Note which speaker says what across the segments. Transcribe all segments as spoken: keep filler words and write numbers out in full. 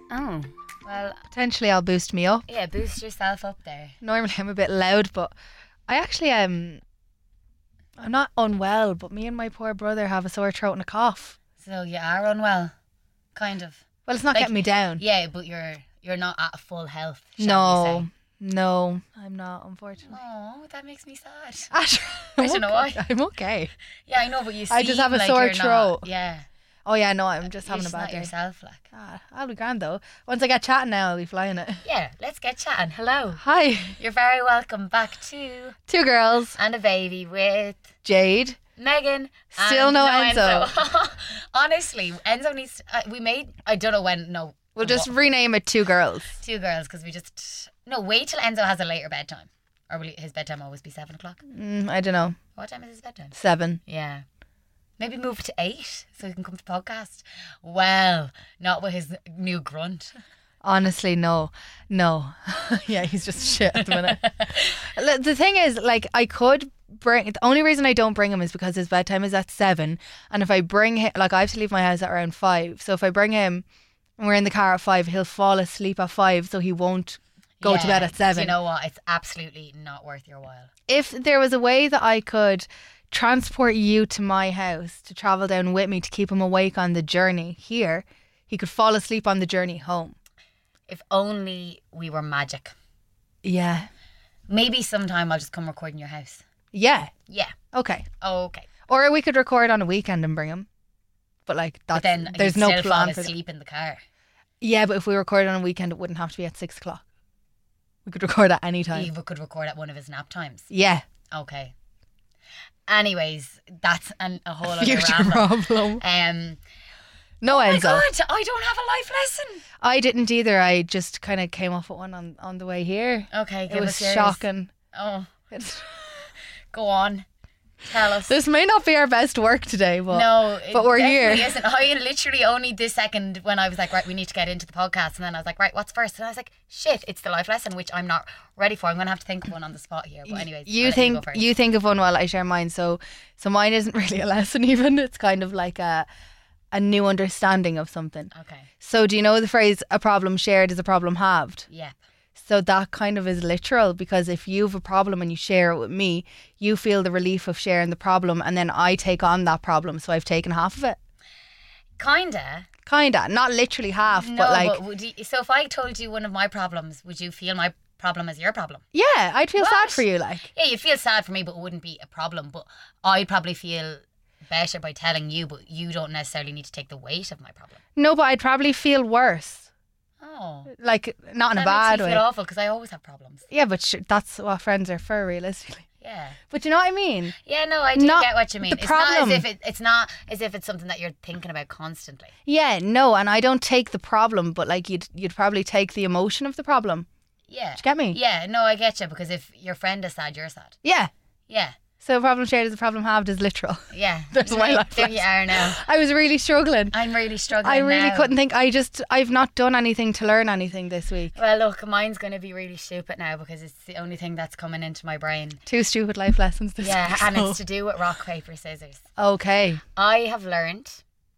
Speaker 1: Oh, well,
Speaker 2: Potentially I'll boost me up.
Speaker 1: yeah, boost yourself up there.
Speaker 2: Normally I'm a bit loud, but I actually um I'm not unwell, but me and my poor brother have a sore throat and a cough.
Speaker 1: So you are unwell, kind of.
Speaker 2: Well, it's not
Speaker 1: Like,
Speaker 2: getting me down.
Speaker 1: Yeah, but you're you're not at full health. Shall
Speaker 2: No,
Speaker 1: we say.
Speaker 2: no, I'm not, unfortunately.
Speaker 1: Oh, that makes me sad.
Speaker 2: I
Speaker 1: I don't know why.
Speaker 2: I'm okay.
Speaker 1: Yeah, I know, but you.
Speaker 2: I just
Speaker 1: seem
Speaker 2: have a
Speaker 1: like
Speaker 2: sore
Speaker 1: you're
Speaker 2: throat.
Speaker 1: Not, yeah,
Speaker 2: Oh yeah, no, I'm just
Speaker 1: you're
Speaker 2: having
Speaker 1: just
Speaker 2: a bad
Speaker 1: not
Speaker 2: day.
Speaker 1: yourself, like.
Speaker 2: Ah, I'll be grand though. Once I get chatting now, I'll be flying it.
Speaker 1: Yeah, let's get chatting. Hello.
Speaker 2: Hi,
Speaker 1: You're very welcome back to
Speaker 2: two girls,
Speaker 1: And a Baby with
Speaker 2: Jade.
Speaker 1: Megan.
Speaker 2: Still
Speaker 1: and
Speaker 2: no Enzo.
Speaker 1: Honestly, Enzo needs. Uh, we made. I don't know when. No,
Speaker 2: We'll just
Speaker 1: what-
Speaker 2: rename it Two Girls.
Speaker 1: two girls because we just no wait till Enzo has a later bedtime, or will he- his bedtime always be seven o'clock?
Speaker 2: Mm, I don't know.
Speaker 1: What time is his bedtime?
Speaker 2: Seven.
Speaker 1: Yeah. Maybe move to eight so he can come to the podcast. Well, not with his new grunt.
Speaker 2: Honestly, no, no. Yeah, he's just shit at the minute. L- the thing is, like, I could bring. The only reason I don't bring him is because his bedtime is at seven, and if I bring him, like, I have to leave my house at around five. So if I bring him, and we're in the car at five, he'll fall asleep at five, so he won't go to
Speaker 1: Yeah,
Speaker 2: bed at
Speaker 1: do
Speaker 2: seven.
Speaker 1: You know what? It's absolutely not worth your while.
Speaker 2: If there was a way that I could transport you to my house to travel down with me to keep him awake on the journey here, he could fall asleep on the journey home.
Speaker 1: If only we were magic.
Speaker 2: Yeah.
Speaker 1: Maybe sometime I'll just come record in your house.
Speaker 2: Yeah.
Speaker 1: Yeah.
Speaker 2: Okay.
Speaker 1: Okay.
Speaker 2: Or we could record on a weekend and bring him. But like that's
Speaker 1: But then
Speaker 2: there's
Speaker 1: you'd
Speaker 2: no
Speaker 1: still
Speaker 2: plan
Speaker 1: fall
Speaker 2: for that.
Speaker 1: asleep in the car.
Speaker 2: Yeah, but if we recorded on a weekend, it wouldn't have to be at six o'clock. We could record at any time.
Speaker 1: You could record at one of his nap times.
Speaker 2: Yeah.
Speaker 1: Okay. Anyways, that's an, a whole other
Speaker 2: Future
Speaker 1: ramble.
Speaker 2: problem.
Speaker 1: Um,
Speaker 2: No,
Speaker 1: oh my
Speaker 2: Enzo.
Speaker 1: God, I don't have a life lesson.
Speaker 2: I didn't either. I just kind of came off with one on, on the way here.
Speaker 1: Okay, give
Speaker 2: It was
Speaker 1: us yours.
Speaker 2: shocking.
Speaker 1: Oh,
Speaker 2: It's,
Speaker 1: go on. Tell us.
Speaker 2: this may not be our best work today, but
Speaker 1: No, it
Speaker 2: but we're here.
Speaker 1: definitely isn't. I literally only this second when I was like, right, we need to get into the podcast, and then I was like, right, what's first? And I was like, shit, it's the life lesson, which I'm not ready for. I'm gonna have to think of one on the spot here. But anyways,
Speaker 2: you
Speaker 1: I'll let
Speaker 2: think
Speaker 1: you, go first.
Speaker 2: you think of one while I share mine. So so mine isn't really a lesson even. It's kind of like a a new understanding of something.
Speaker 1: Okay.
Speaker 2: So do you know the phrase "a problem shared is a problem halved"?
Speaker 1: Yeah.
Speaker 2: So that kind of is literal, because if you have a problem and you share it with me, you feel the relief of sharing the problem, and then I take on that problem. So I've taken half of it.
Speaker 1: Kinda.
Speaker 2: Kinda, not literally half,
Speaker 1: No,
Speaker 2: but like
Speaker 1: but would you, so if I told you one of my problems, would you feel my problem as your problem?
Speaker 2: yeah, I'd feel sad
Speaker 1: What?
Speaker 2: for you. Like
Speaker 1: Yeah, you'd feel sad for me, but it wouldn't be a problem. But I'd probably feel better by telling you, but you don't necessarily need to take the weight of my problem.
Speaker 2: no, but I'd probably feel worse.
Speaker 1: Oh,
Speaker 2: Like not in
Speaker 1: that
Speaker 2: a bad
Speaker 1: makes me
Speaker 2: way.
Speaker 1: feel awful because I always have problems.
Speaker 2: Yeah, but sh- that's what friends are for, realistically.
Speaker 1: Yeah.
Speaker 2: But you know what I mean?
Speaker 1: Yeah, no, I do
Speaker 2: Not
Speaker 1: get what you mean.
Speaker 2: the
Speaker 1: It's
Speaker 2: problem.
Speaker 1: not as if it, it's not as if it's something that you're thinking about constantly.
Speaker 2: Yeah, no, and I don't take the problem, but like you'd you'd probably take the emotion of the problem.
Speaker 1: Yeah.
Speaker 2: Do you get me?
Speaker 1: Yeah, no, I get you, because if your friend is sad, you're sad.
Speaker 2: Yeah.
Speaker 1: Yeah,
Speaker 2: So a problem shared is a problem halved is literal.
Speaker 1: yeah.
Speaker 2: There's my life
Speaker 1: There you
Speaker 2: lesson.
Speaker 1: are now.
Speaker 2: I was really struggling.
Speaker 1: I'm really struggling
Speaker 2: I really
Speaker 1: now.
Speaker 2: couldn't think. I just I've not done anything to learn anything this week.
Speaker 1: Well, look, mine's going to be really stupid now because it's the only thing that's coming into my brain.
Speaker 2: Two stupid life lessons this
Speaker 1: Yeah,
Speaker 2: week.
Speaker 1: and
Speaker 2: so-
Speaker 1: it's to do with rock, paper, scissors.
Speaker 2: okay.
Speaker 1: I have learned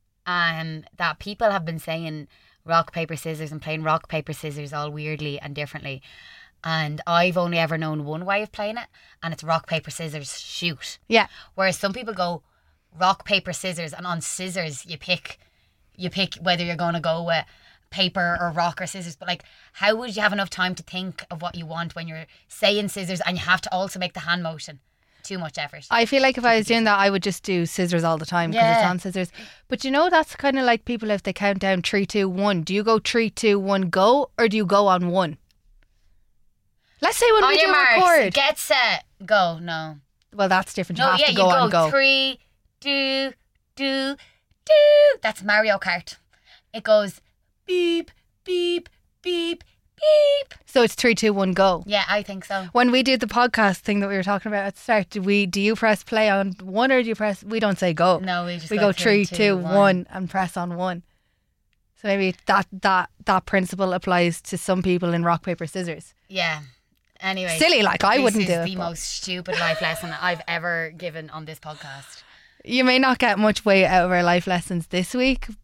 Speaker 1: um, that people have been saying rock, paper, scissors and playing rock, paper, scissors all weirdly and differently. And I've only ever known one way of playing it, and it's rock, paper, scissors, shoot.
Speaker 2: Yeah.
Speaker 1: Whereas some people go rock, paper, scissors, and on scissors you pick you pick whether you're going to go with paper or rock or scissors. But like, how would you have enough time to think of what you want when you're saying scissors and you have to also make the hand motion? Too much effort.
Speaker 2: I feel like if I was doing that, I would just do scissors all the time because it's
Speaker 1: Yeah.
Speaker 2: on scissors. But you know, that's kind of like people if they count down three, two, one. Do you go three, two, one, go, or do you go on one? Let's say when
Speaker 1: On
Speaker 2: we
Speaker 1: your
Speaker 2: do
Speaker 1: marks,
Speaker 2: record.
Speaker 1: get set, go. No.
Speaker 2: Well, that's different. You
Speaker 1: No,
Speaker 2: have
Speaker 1: yeah,
Speaker 2: to
Speaker 1: you
Speaker 2: go
Speaker 1: go,
Speaker 2: on go.
Speaker 1: three, do, do, do. That's Mario Kart. It goes beep, beep, beep, beep.
Speaker 2: So it's three, two, one, go.
Speaker 1: Yeah, I think so.
Speaker 2: When we did the podcast thing that we were talking about at the start, do we do you press play on one or do you press? We don't say go.
Speaker 1: No, we just
Speaker 2: we
Speaker 1: go
Speaker 2: go three,
Speaker 1: three,
Speaker 2: two,
Speaker 1: two,
Speaker 2: one,
Speaker 1: one.
Speaker 2: and press on one. So maybe that that that principle applies to some people in rock paper scissors.
Speaker 1: Yeah. Anyway.
Speaker 2: Silly, like I
Speaker 1: this
Speaker 2: wouldn't
Speaker 1: is
Speaker 2: do it.
Speaker 1: the
Speaker 2: but
Speaker 1: most stupid life lesson I've ever given on this podcast.
Speaker 2: You may not get much weight out of our life lessons this week,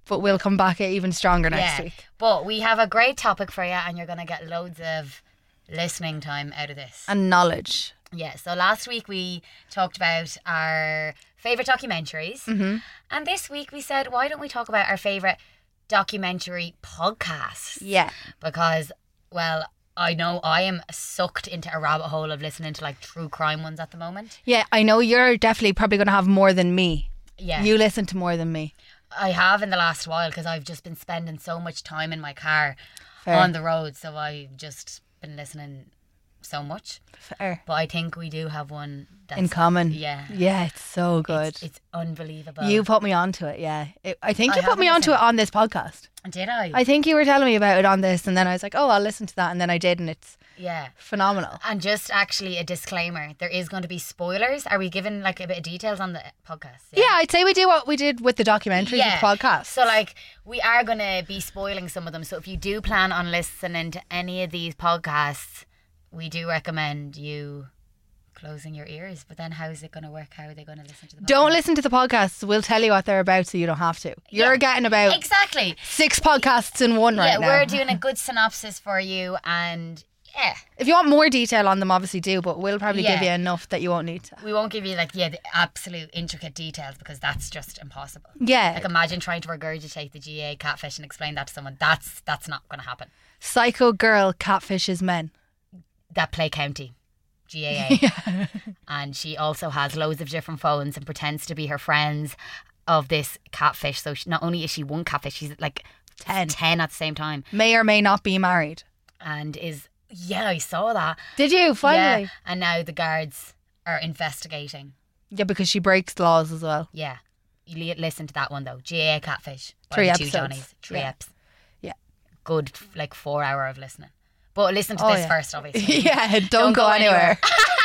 Speaker 2: but we'll come back even stronger next
Speaker 1: yeah.
Speaker 2: week.
Speaker 1: But we have a great topic for you, and you're going to get loads of listening time out of this.
Speaker 2: And knowledge.
Speaker 1: Yeah, so last week we talked about our favourite documentaries.
Speaker 2: Mm-hmm.
Speaker 1: And this week we said, why don't we talk about our favourite documentary podcasts?
Speaker 2: Yeah.
Speaker 1: Because, well, I know I am sucked into a rabbit hole of listening to like true crime ones at the moment.
Speaker 2: Yeah, I know you're definitely probably going to have more than me.
Speaker 1: Yeah.
Speaker 2: You listen to more than me.
Speaker 1: I have in the last while because I've just been spending so much time in my car
Speaker 2: Fair.
Speaker 1: on the road. So I've just been listening so much.
Speaker 2: Fair.
Speaker 1: But I think we do have one that's
Speaker 2: In common.
Speaker 1: Yeah.
Speaker 2: Yeah, it's so good.
Speaker 1: It's, it's unbelievable.
Speaker 2: You put me onto it, yeah. It, I think
Speaker 1: I
Speaker 2: you put
Speaker 1: haven't
Speaker 2: me onto it
Speaker 1: listened.
Speaker 2: on this podcast.
Speaker 1: Did I?
Speaker 2: I think you were telling me about it on this, and then I was like, oh, I'll listen to that. And then I did, and it's
Speaker 1: Yeah.
Speaker 2: phenomenal.
Speaker 1: And just actually a disclaimer, there is going to be spoilers. Are we giving like a bit of details on the podcast?
Speaker 2: Yeah, I'd say we do what we did with the documentaries
Speaker 1: Yeah.
Speaker 2: with podcasts.
Speaker 1: So like we are going to be spoiling some of them. So if you do plan on listening to any of these podcasts, we do recommend you closing your ears. But then how is it going to work? How are they going to listen to the podcast?
Speaker 2: Don't listen to the podcasts. We'll tell you what they're about so you don't have to. You're
Speaker 1: Yeah.
Speaker 2: getting about
Speaker 1: Exactly.
Speaker 2: six podcasts in one
Speaker 1: Yeah,
Speaker 2: right now.
Speaker 1: we're doing a good synopsis for you, and yeah,
Speaker 2: If you want more detail on them, obviously do, but we'll probably give
Speaker 1: Yeah.
Speaker 2: you enough that you won't need to.
Speaker 1: we won't give you like yeah the absolute intricate details because that's just impossible.
Speaker 2: Yeah.
Speaker 1: Like imagine trying to regurgitate the G A A catfish and explain that to someone. That's that's not going to happen.
Speaker 2: Psycho girl catfishes men.
Speaker 1: That play county, G A A, and she also has loads of different phones and pretends to be her friends of this catfish. So she, not only is she one catfish, she's like
Speaker 2: Ten.
Speaker 1: ten at the same time,
Speaker 2: May or may not be married.
Speaker 1: and is yeah I saw that.
Speaker 2: Did you? Finally?
Speaker 1: Yeah, and now the guards are investigating.
Speaker 2: Yeah, because she breaks laws as well.
Speaker 1: Yeah. You li- listen to that one though. G A A Catfish. by
Speaker 2: Three
Speaker 1: the
Speaker 2: episodes.
Speaker 1: Two Johnnies. Three
Speaker 2: Yeah.
Speaker 1: eps.
Speaker 2: Yeah.
Speaker 1: Good, like four hour of listening. But listen to
Speaker 2: Oh,
Speaker 1: this
Speaker 2: yeah.
Speaker 1: first, obviously.
Speaker 2: yeah, don't,
Speaker 1: Don't
Speaker 2: go,
Speaker 1: go
Speaker 2: anywhere.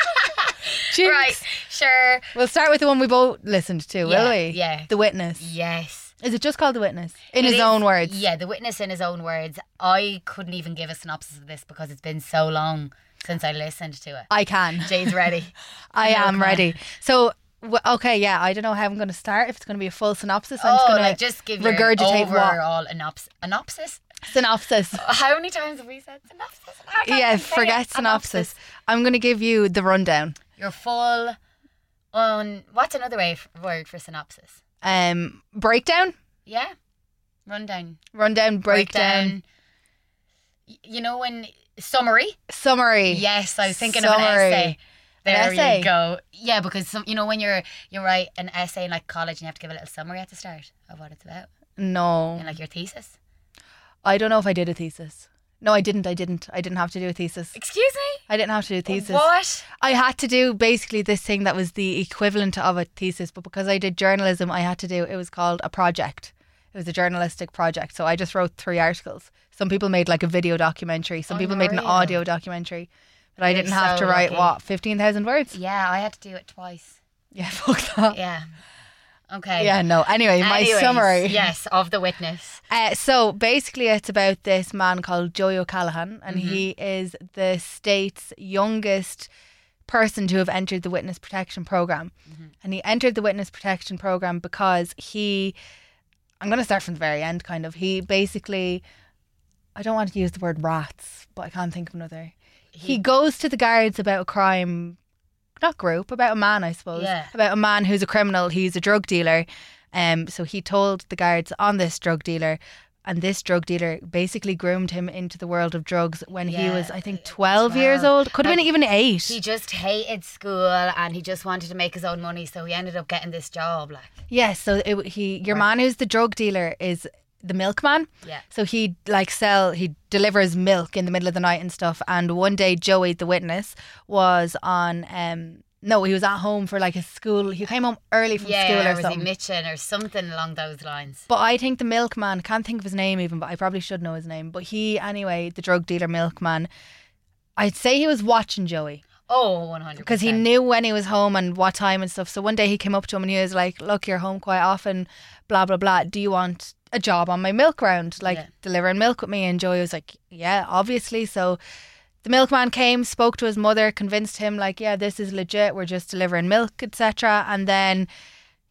Speaker 2: Jinx.
Speaker 1: Right, sure.
Speaker 2: We'll start with the one we both listened to,
Speaker 1: Yeah,
Speaker 2: will we?
Speaker 1: yeah.
Speaker 2: The Witness.
Speaker 1: Yes.
Speaker 2: Is it just called The Witness? In
Speaker 1: It
Speaker 2: his
Speaker 1: is-
Speaker 2: own words.
Speaker 1: Yeah, The Witness in his own words. I couldn't even give a synopsis of this because it's been so long since I listened to it.
Speaker 2: I can.
Speaker 1: Jay's ready.
Speaker 2: I
Speaker 1: No,
Speaker 2: am
Speaker 1: come on.
Speaker 2: ready. So, w- okay, yeah, I don't know how I'm going to start. If it's going to be a full synopsis, I'm
Speaker 1: oh,
Speaker 2: just going
Speaker 1: like
Speaker 2: to
Speaker 1: just give your
Speaker 2: regurgitate what?
Speaker 1: overall anops- anopsis.
Speaker 2: synopsis.
Speaker 1: How many times have we said synopsis? How many
Speaker 2: Yeah,
Speaker 1: times have we said
Speaker 2: forget
Speaker 1: it?
Speaker 2: synopsis. I'm going to give you the rundown.
Speaker 1: Your full on what's another way f- word for synopsis?
Speaker 2: Um, breakdown,
Speaker 1: Yeah, rundown,
Speaker 2: rundown, breakdown,
Speaker 1: Y- You know when summary?
Speaker 2: summary.
Speaker 1: Yes, I was thinking of an
Speaker 2: Summary.
Speaker 1: essay. There
Speaker 2: An essay?
Speaker 1: you go. Yeah, because some, you know when you're you write an essay in like college and you have to give a little summary at the start of what it's about
Speaker 2: No,
Speaker 1: in like your thesis.
Speaker 2: I don't know if I did a thesis. No, I didn't. I didn't. I didn't have to do a thesis.
Speaker 1: Excuse me.
Speaker 2: I didn't have to do a thesis.
Speaker 1: What?
Speaker 2: I had to do basically this thing that was the equivalent of a thesis, but because I did journalism, I had to do, it was called a project. It was a journalistic project. So I just wrote three articles. Some people made like a video documentary. Some people made an
Speaker 1: Unreal.
Speaker 2: audio documentary. But I
Speaker 1: You're
Speaker 2: didn't have
Speaker 1: so
Speaker 2: to write,
Speaker 1: lucky.
Speaker 2: what, fifteen thousand words?
Speaker 1: Yeah, I had to do it twice.
Speaker 2: Yeah, fuck that.
Speaker 1: Yeah. Okay.
Speaker 2: Yeah, no. Anyway, my
Speaker 1: Anyways,
Speaker 2: summary.
Speaker 1: Yes, of The Witness.
Speaker 2: Uh, so basically, it's about this man called Joey O'Callaghan, and
Speaker 1: Mm-hmm.
Speaker 2: he is the state's youngest person to have entered the witness protection program.
Speaker 1: Mm-hmm.
Speaker 2: And he entered the witness protection program because he, I'm going to start from the very end, kind of. He basically, I don't want to use the word rats, but I can't think of another. He, goes to the guards about a crime, not group, about a man, I suppose.
Speaker 1: Yeah.
Speaker 2: About a man who's a criminal, he's a drug dealer. Um, so he told the guards on this drug dealer, and this drug dealer basically groomed him into the world of drugs when he
Speaker 1: Yeah,
Speaker 2: was, I think, twelve, years
Speaker 1: twelve.
Speaker 2: old. Could have been
Speaker 1: Like,
Speaker 2: even eight.
Speaker 1: He just hated school and he just wanted to make his own money, so he ended up getting this job. Like,
Speaker 2: Yes, so it, he, your man who's the drug dealer is the milkman.
Speaker 1: yeah,
Speaker 2: So he like sell, he delivers milk in the middle of the night and stuff. And one day, Joey, the witness, was on. Um, no, he was at home for like a school. He came home early from
Speaker 1: yeah,
Speaker 2: school or
Speaker 1: or was he
Speaker 2: something.
Speaker 1: Mitchin or something along those lines?
Speaker 2: But I think the milkman, can't think of his name even, but I probably should know his name. But he, anyway, the drug dealer milkman, I'd say he was watching Joey.
Speaker 1: Oh, one hundred.
Speaker 2: Because he knew when he was home and what time and stuff. So one day he came up to him and he was like, look, you're home quite often, blah, blah, blah. Do you want a job on my milk round? Like
Speaker 1: Yeah.
Speaker 2: delivering milk with me? And Joey was like, yeah, obviously. So the milkman came, spoke to his mother, convinced him like, yeah, this is legit. We're just delivering milk, et cetera. And then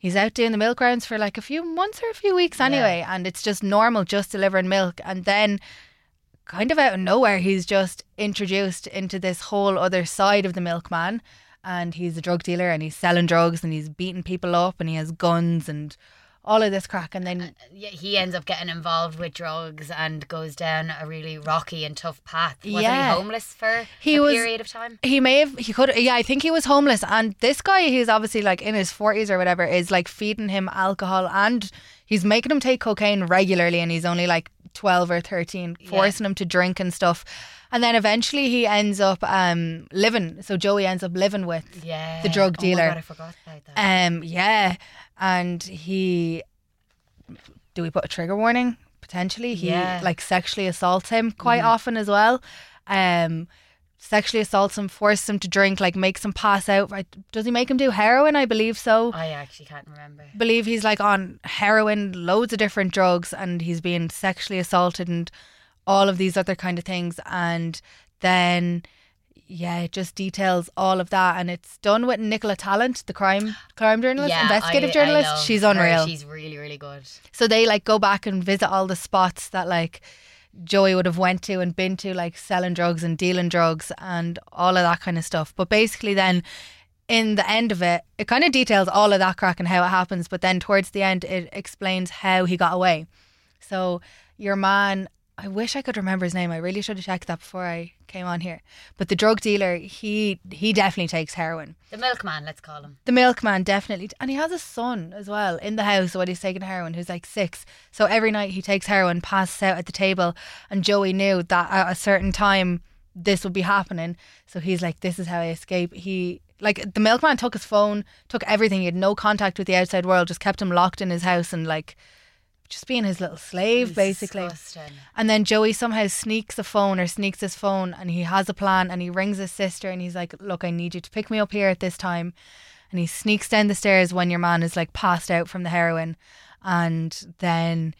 Speaker 2: he's out doing the milk rounds for like a few months or a few weeks anyway,
Speaker 1: Yeah.
Speaker 2: and it's just normal, just delivering milk. And then kind of out of nowhere, he's just introduced into this whole other side of the milkman, and he's a drug dealer and he's selling drugs and he's beating people up and he has guns and all of this crack. And then
Speaker 1: Yeah, he ends up getting involved with drugs and goes down a really rocky and tough path. Wasn't
Speaker 2: Yeah.
Speaker 1: he homeless for
Speaker 2: He
Speaker 1: a
Speaker 2: was-
Speaker 1: period of time?
Speaker 2: he may have, he could, yeah, I think he was homeless. And this guy, who's obviously like in his forties or whatever, is like feeding him alcohol and he's making him take cocaine regularly, and he's only like twelve or thirteen, forcing him to drink and stuff. And then eventually he ends up um, living, so Joey ends up living with
Speaker 1: Yeah.
Speaker 2: the drug
Speaker 1: Oh my
Speaker 2: dealer.
Speaker 1: God, I forgot about that.
Speaker 2: Um, yeah, and he, do we put a trigger warning? Potentially, he
Speaker 1: Yeah.
Speaker 2: like sexually assaults him quite often as well. Um, sexually assaults him, forces him to drink, like makes him pass out. Right? Does he make him do heroin? I believe so.
Speaker 1: I actually can't remember.
Speaker 2: Believe he's like on heroin, loads of different drugs, and he's being sexually assaulted and all of these other kind of things. And then yeah, it just details all of that, and it's done with Nicola Tallant, the crime crime journalist,
Speaker 1: Yeah,
Speaker 2: investigative
Speaker 1: I- I
Speaker 2: journalist.
Speaker 1: love
Speaker 2: She's
Speaker 1: her.
Speaker 2: unreal.
Speaker 1: She's really, really good.
Speaker 2: So they like go back and visit all the spots that like Joey would have went to and been to, like selling drugs and dealing drugs and all of that kind of stuff. But basically then in the end of it, it kind of details all of that crack and how it happens, but then towards the end it explains how he got away. So your man, I wish I could remember his name. I really should have checked that before I came on here. But the drug dealer, he he definitely takes heroin.
Speaker 1: The milkman, let's call him.
Speaker 2: The milkman definitely, and he has a son as well in the house when he's taking heroin, who's like six. So every night he takes heroin, passes out at the table, and Joey knew that at a certain time this would be happening. So he's like, "This is how I escape." He like the milkman took his phone, took everything. He had no contact with the outside world, just kept him locked in his house and like just being his little slave, basically.
Speaker 1: Disgusting.
Speaker 2: And then Joey somehow sneaks a phone or sneaks his phone, and he has a plan, and he rings his sister and he's like, "Look, I need you to pick me up here at this time." And he sneaks down the stairs when your man is like passed out from the heroin. And then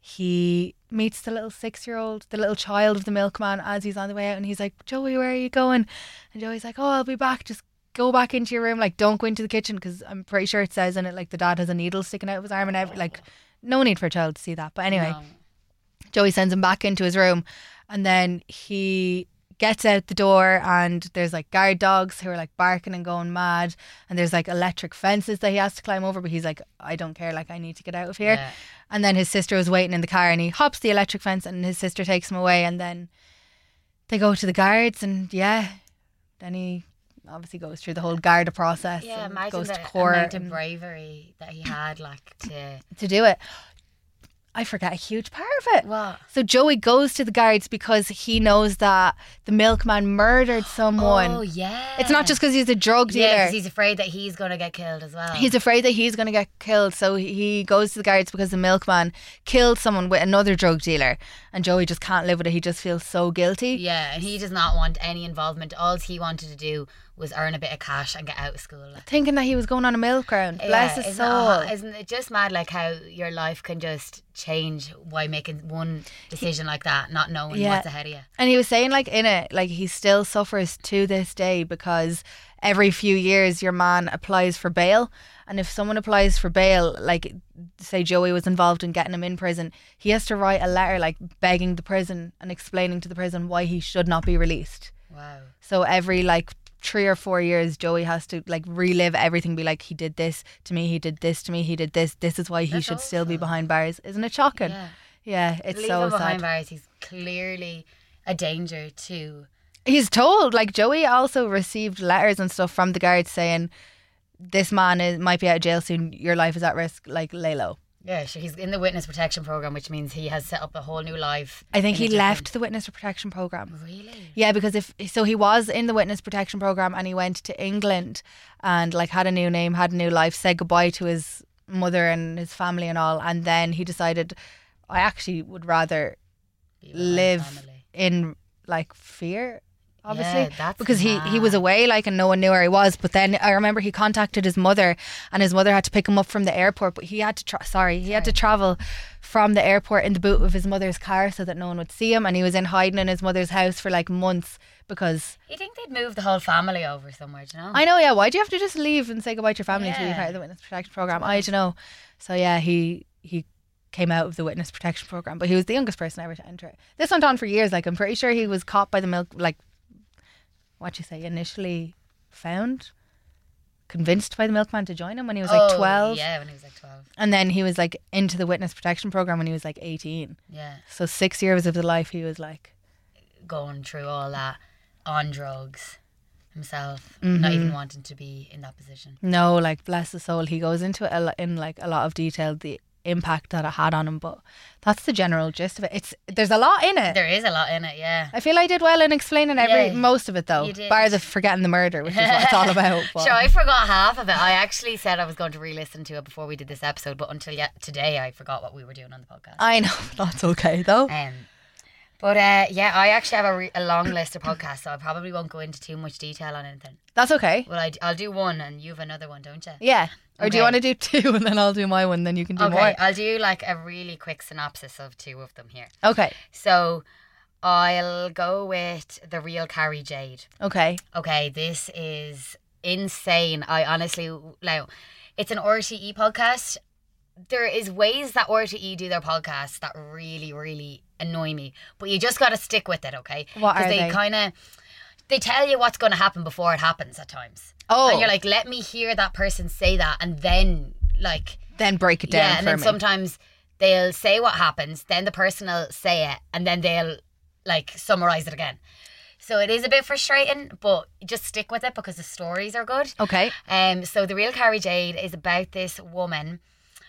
Speaker 2: he meets the little six year old, the little child of the milkman as he's on the way out, and he's like, "Joey, where are you going?" And Joey's like, "Oh, I'll be back. Just go back into your room. Like, don't go into the kitchen," because I'm pretty sure it says in it like the dad has a needle sticking out of his arm and every like no need for a child to see that. But anyway,
Speaker 1: No.
Speaker 2: Joey sends him back into his room, and then he gets out the door, and there's like guard dogs who are like barking and going mad, and there's like electric fences that he has to climb over, but he's like, "I don't care, like I need to get out of here."
Speaker 1: Yeah.
Speaker 2: And then his sister was waiting in the car, and he hops the electric fence, and his sister takes him away, and then they go to the guards, and yeah, then he obviously goes through the whole Garda process
Speaker 1: Yeah,
Speaker 2: and
Speaker 1: imagine
Speaker 2: goes
Speaker 1: the
Speaker 2: to court
Speaker 1: amount of
Speaker 2: and-
Speaker 1: bravery that he had, like, to...
Speaker 2: to do it. I forget a huge part of it.
Speaker 1: What?
Speaker 2: So Joey goes to the guards because he knows that the milkman murdered someone.
Speaker 1: Oh, yeah.
Speaker 2: It's not just because he's a drug dealer.
Speaker 1: Yeah, because he's afraid that he's going to get killed as well.
Speaker 2: He's afraid that he's going to get killed, so he goes to the guards because the milkman killed someone with another drug dealer, and Joey just can't live with it. He just feels so guilty.
Speaker 1: Yeah, and he does not want any involvement. All he wanted to do was earn a bit of cash and get out of school. Like,
Speaker 2: Thinking that he was going on a milk round. Bless his
Speaker 1: isn't
Speaker 2: soul.
Speaker 1: It, isn't it just mad, like, how your life can just change by making one decision like that, not knowing
Speaker 2: Yeah.
Speaker 1: what's ahead of you?
Speaker 2: And he was saying, like, in it, like, he still suffers to this day because every few years your man applies for bail. And if someone applies for bail, like, say Joey was involved in getting him in prison, he has to write a letter, like, begging the prison and explaining to the prison why he should not be released.
Speaker 1: Wow.
Speaker 2: So every, like, three or four years, Joey has to, like, relive everything, be like, he did this to me, he did this to me, he did this, this is why he
Speaker 1: That's
Speaker 2: should still be
Speaker 1: awful.
Speaker 2: behind bars. Isn't it shocking?
Speaker 1: Yeah.
Speaker 2: Yeah, it's
Speaker 1: Leave
Speaker 2: so
Speaker 1: him behind
Speaker 2: sad.
Speaker 1: bars. He's clearly a danger to...
Speaker 2: He's told, like, Joey also received letters and stuff from the guards saying, "This man is, might be out of jail soon, your life is at risk, like, lay low."
Speaker 1: Yeah, sure. He's in the witness protection program, which means he has set up a whole new life.
Speaker 2: I think
Speaker 1: in a
Speaker 2: he
Speaker 1: different-
Speaker 2: left the witness protection program.
Speaker 1: Really?
Speaker 2: Yeah, because if so, he was in the witness protection program and he went to England and like had a new name, had a new life, said goodbye to his mother and his family and all, and then he decided, I actually would rather
Speaker 1: Be with my
Speaker 2: live
Speaker 1: family.
Speaker 2: in like fear obviously,
Speaker 1: Yeah, that's
Speaker 2: because he, he
Speaker 1: mad.
Speaker 2: was away, like, and no one knew where he was. But then I remember he contacted his mother, and his mother had to pick him up from the airport. But he had to tra- sorry, he had to travel from the airport in the boot of his mother's car so that no one would see him. And he was in hiding in his mother's house for like months because
Speaker 1: You think they'd move the whole family over somewhere, do you know?
Speaker 2: I know, yeah. Why do you have to just leave and say goodbye to your family to be
Speaker 1: Yeah.
Speaker 2: part of the witness protection program? I don't know. So yeah, he he came out of the witness protection program, but he was the youngest person ever to enter it. This went on for years. Like I'm pretty sure he was caught by the milk. Like what you say, initially found, convinced by the milkman to join him when he was like
Speaker 1: Oh,
Speaker 2: twelve,
Speaker 1: Yeah, when he was like twelve.
Speaker 2: and then he was like into the witness protection program when he was like eighteen.
Speaker 1: Yeah.
Speaker 2: So six years of his life, he was like,
Speaker 1: Going through all that on drugs himself,
Speaker 2: Mm-hmm.
Speaker 1: not even wanting to be in that position.
Speaker 2: no, like bless his soul. He goes into it a lo- in like a lot of detail the impact that it had on him, but that's the general gist of it. It's there's a lot in it.
Speaker 1: There is a lot in it, yeah.
Speaker 2: I feel I did well in explaining every
Speaker 1: Yeah,
Speaker 2: most of it though,
Speaker 1: you did.
Speaker 2: bar the forgetting the murder, which is what it's all about. But
Speaker 1: Sure, I forgot half of it. I actually said I was going to re-listen to it before we did this episode, but until yet today, I forgot what we were doing on the podcast.
Speaker 2: I know that's okay though.
Speaker 1: Um, but uh, yeah, I actually have a, re- a long list of podcasts, so I probably won't go into too much detail on anything.
Speaker 2: That's okay.
Speaker 1: Well, I, I'll do one, and you have another one, don't you?
Speaker 2: Yeah. Or do you
Speaker 1: Okay.
Speaker 2: want to do two and then I'll do my one, then you can do
Speaker 1: Okay,
Speaker 2: more?
Speaker 1: I'll do like a really quick synopsis of two of them here.
Speaker 2: Okay.
Speaker 1: So, I'll go with The Real Carrie Jade.
Speaker 2: Okay.
Speaker 1: Okay, this is insane. I honestly, like, it's an R T E podcast. There is ways that R T E do their podcasts that really, really annoy me. But you just got to stick with it, okay?
Speaker 2: What are
Speaker 1: they,
Speaker 2: they?
Speaker 1: kind of, they tell you what's going to happen before it happens at times.
Speaker 2: Oh.
Speaker 1: And you're like, let me hear that person say that, and then, like,
Speaker 2: Then break it down
Speaker 1: yeah, and
Speaker 2: for
Speaker 1: then
Speaker 2: me.
Speaker 1: sometimes they'll say what happens, then the person will say it, and then they'll like summarize it again. So it is a bit frustrating, but just stick with it because the stories are good.
Speaker 2: Okay.
Speaker 1: Um, so The Real Carrie Jade is about this woman.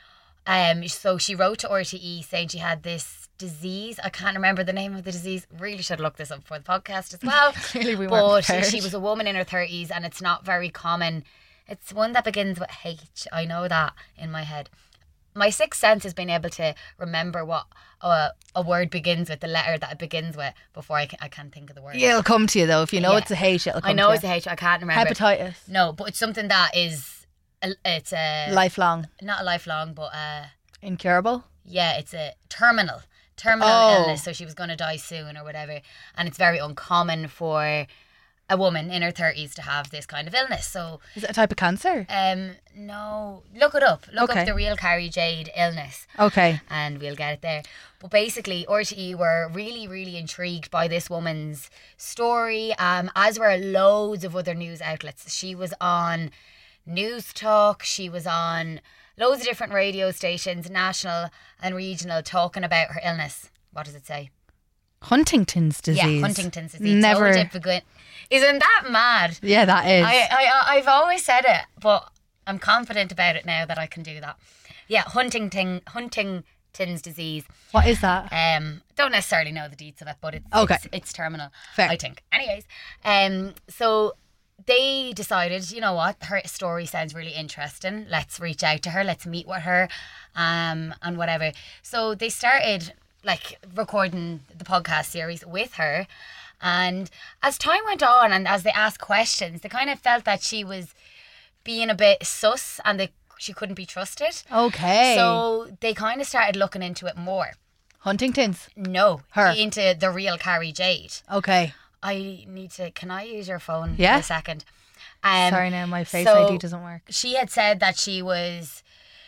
Speaker 1: Um, so she wrote to R T E saying she had this disease. I can't remember the name of the disease. Really should look this up for the podcast as well.
Speaker 2: Clearly we weren't
Speaker 1: But
Speaker 2: prepared.
Speaker 1: she was a woman in her thirties, and it's not very common. It's one that begins with H. I know that in my head. My sixth sense is being able to remember what a, a word begins with, the letter that it begins with, before I can, I can't think of the word.
Speaker 2: Yeah, it'll come to you though. If you know
Speaker 1: Yeah.
Speaker 2: it's a H, it'll come
Speaker 1: I know
Speaker 2: to
Speaker 1: it's
Speaker 2: you.
Speaker 1: a H. I can't remember.
Speaker 2: Hepatitis.
Speaker 1: No, but it's something that is, a, it's a
Speaker 2: Lifelong.
Speaker 1: not a lifelong, but uh,
Speaker 2: Incurable.
Speaker 1: yeah, it's a terminal, terminal
Speaker 2: Oh.
Speaker 1: illness. So she was going to die soon or whatever, and it's very uncommon for a woman in her thirties to have this kind of illness. So,
Speaker 2: Is it a type of cancer?
Speaker 1: um, no, look it up. Look
Speaker 2: Okay.
Speaker 1: up The Real Carrie Jade illness,
Speaker 2: Okay.
Speaker 1: and we'll get it there. But basically, R T E were really, really intrigued by this woman's story, um, as were loads of other news outlets. She was on News Talk, she was on loads of different radio stations, national and regional, talking about her illness. What does it say?
Speaker 2: Huntington's disease.
Speaker 1: Yeah, Huntington's disease.
Speaker 2: Never.
Speaker 1: Told you, begin- Isn't that mad?
Speaker 2: Yeah, that is.
Speaker 1: I, I, I've always said it, but I'm confident about it now that I can do that. Yeah, Huntington, Huntington's disease.
Speaker 2: What is that?
Speaker 1: Um, don't necessarily know the deets of it, but it's
Speaker 2: Okay.
Speaker 1: it's, it's terminal.
Speaker 2: Fair.
Speaker 1: I think. Anyways, um, so they decided, you know what, her story sounds really interesting. Let's reach out to her. Let's meet with her, um, and whatever. So they started like recording the podcast series with her, and as time went on, and as they asked questions, they kind of felt that she was being a bit sus, and they she couldn't be trusted.
Speaker 2: Okay.
Speaker 1: So they kind of started looking into it more.
Speaker 2: Huntington's.
Speaker 1: No,
Speaker 2: Her.
Speaker 1: into The Real Carrie Jade.
Speaker 2: Okay.
Speaker 1: I need to. Can I use your phone
Speaker 2: Yeah.
Speaker 1: for a second? Um,
Speaker 2: Sorry, now my face
Speaker 1: so
Speaker 2: I D doesn't work.
Speaker 1: She had said that she was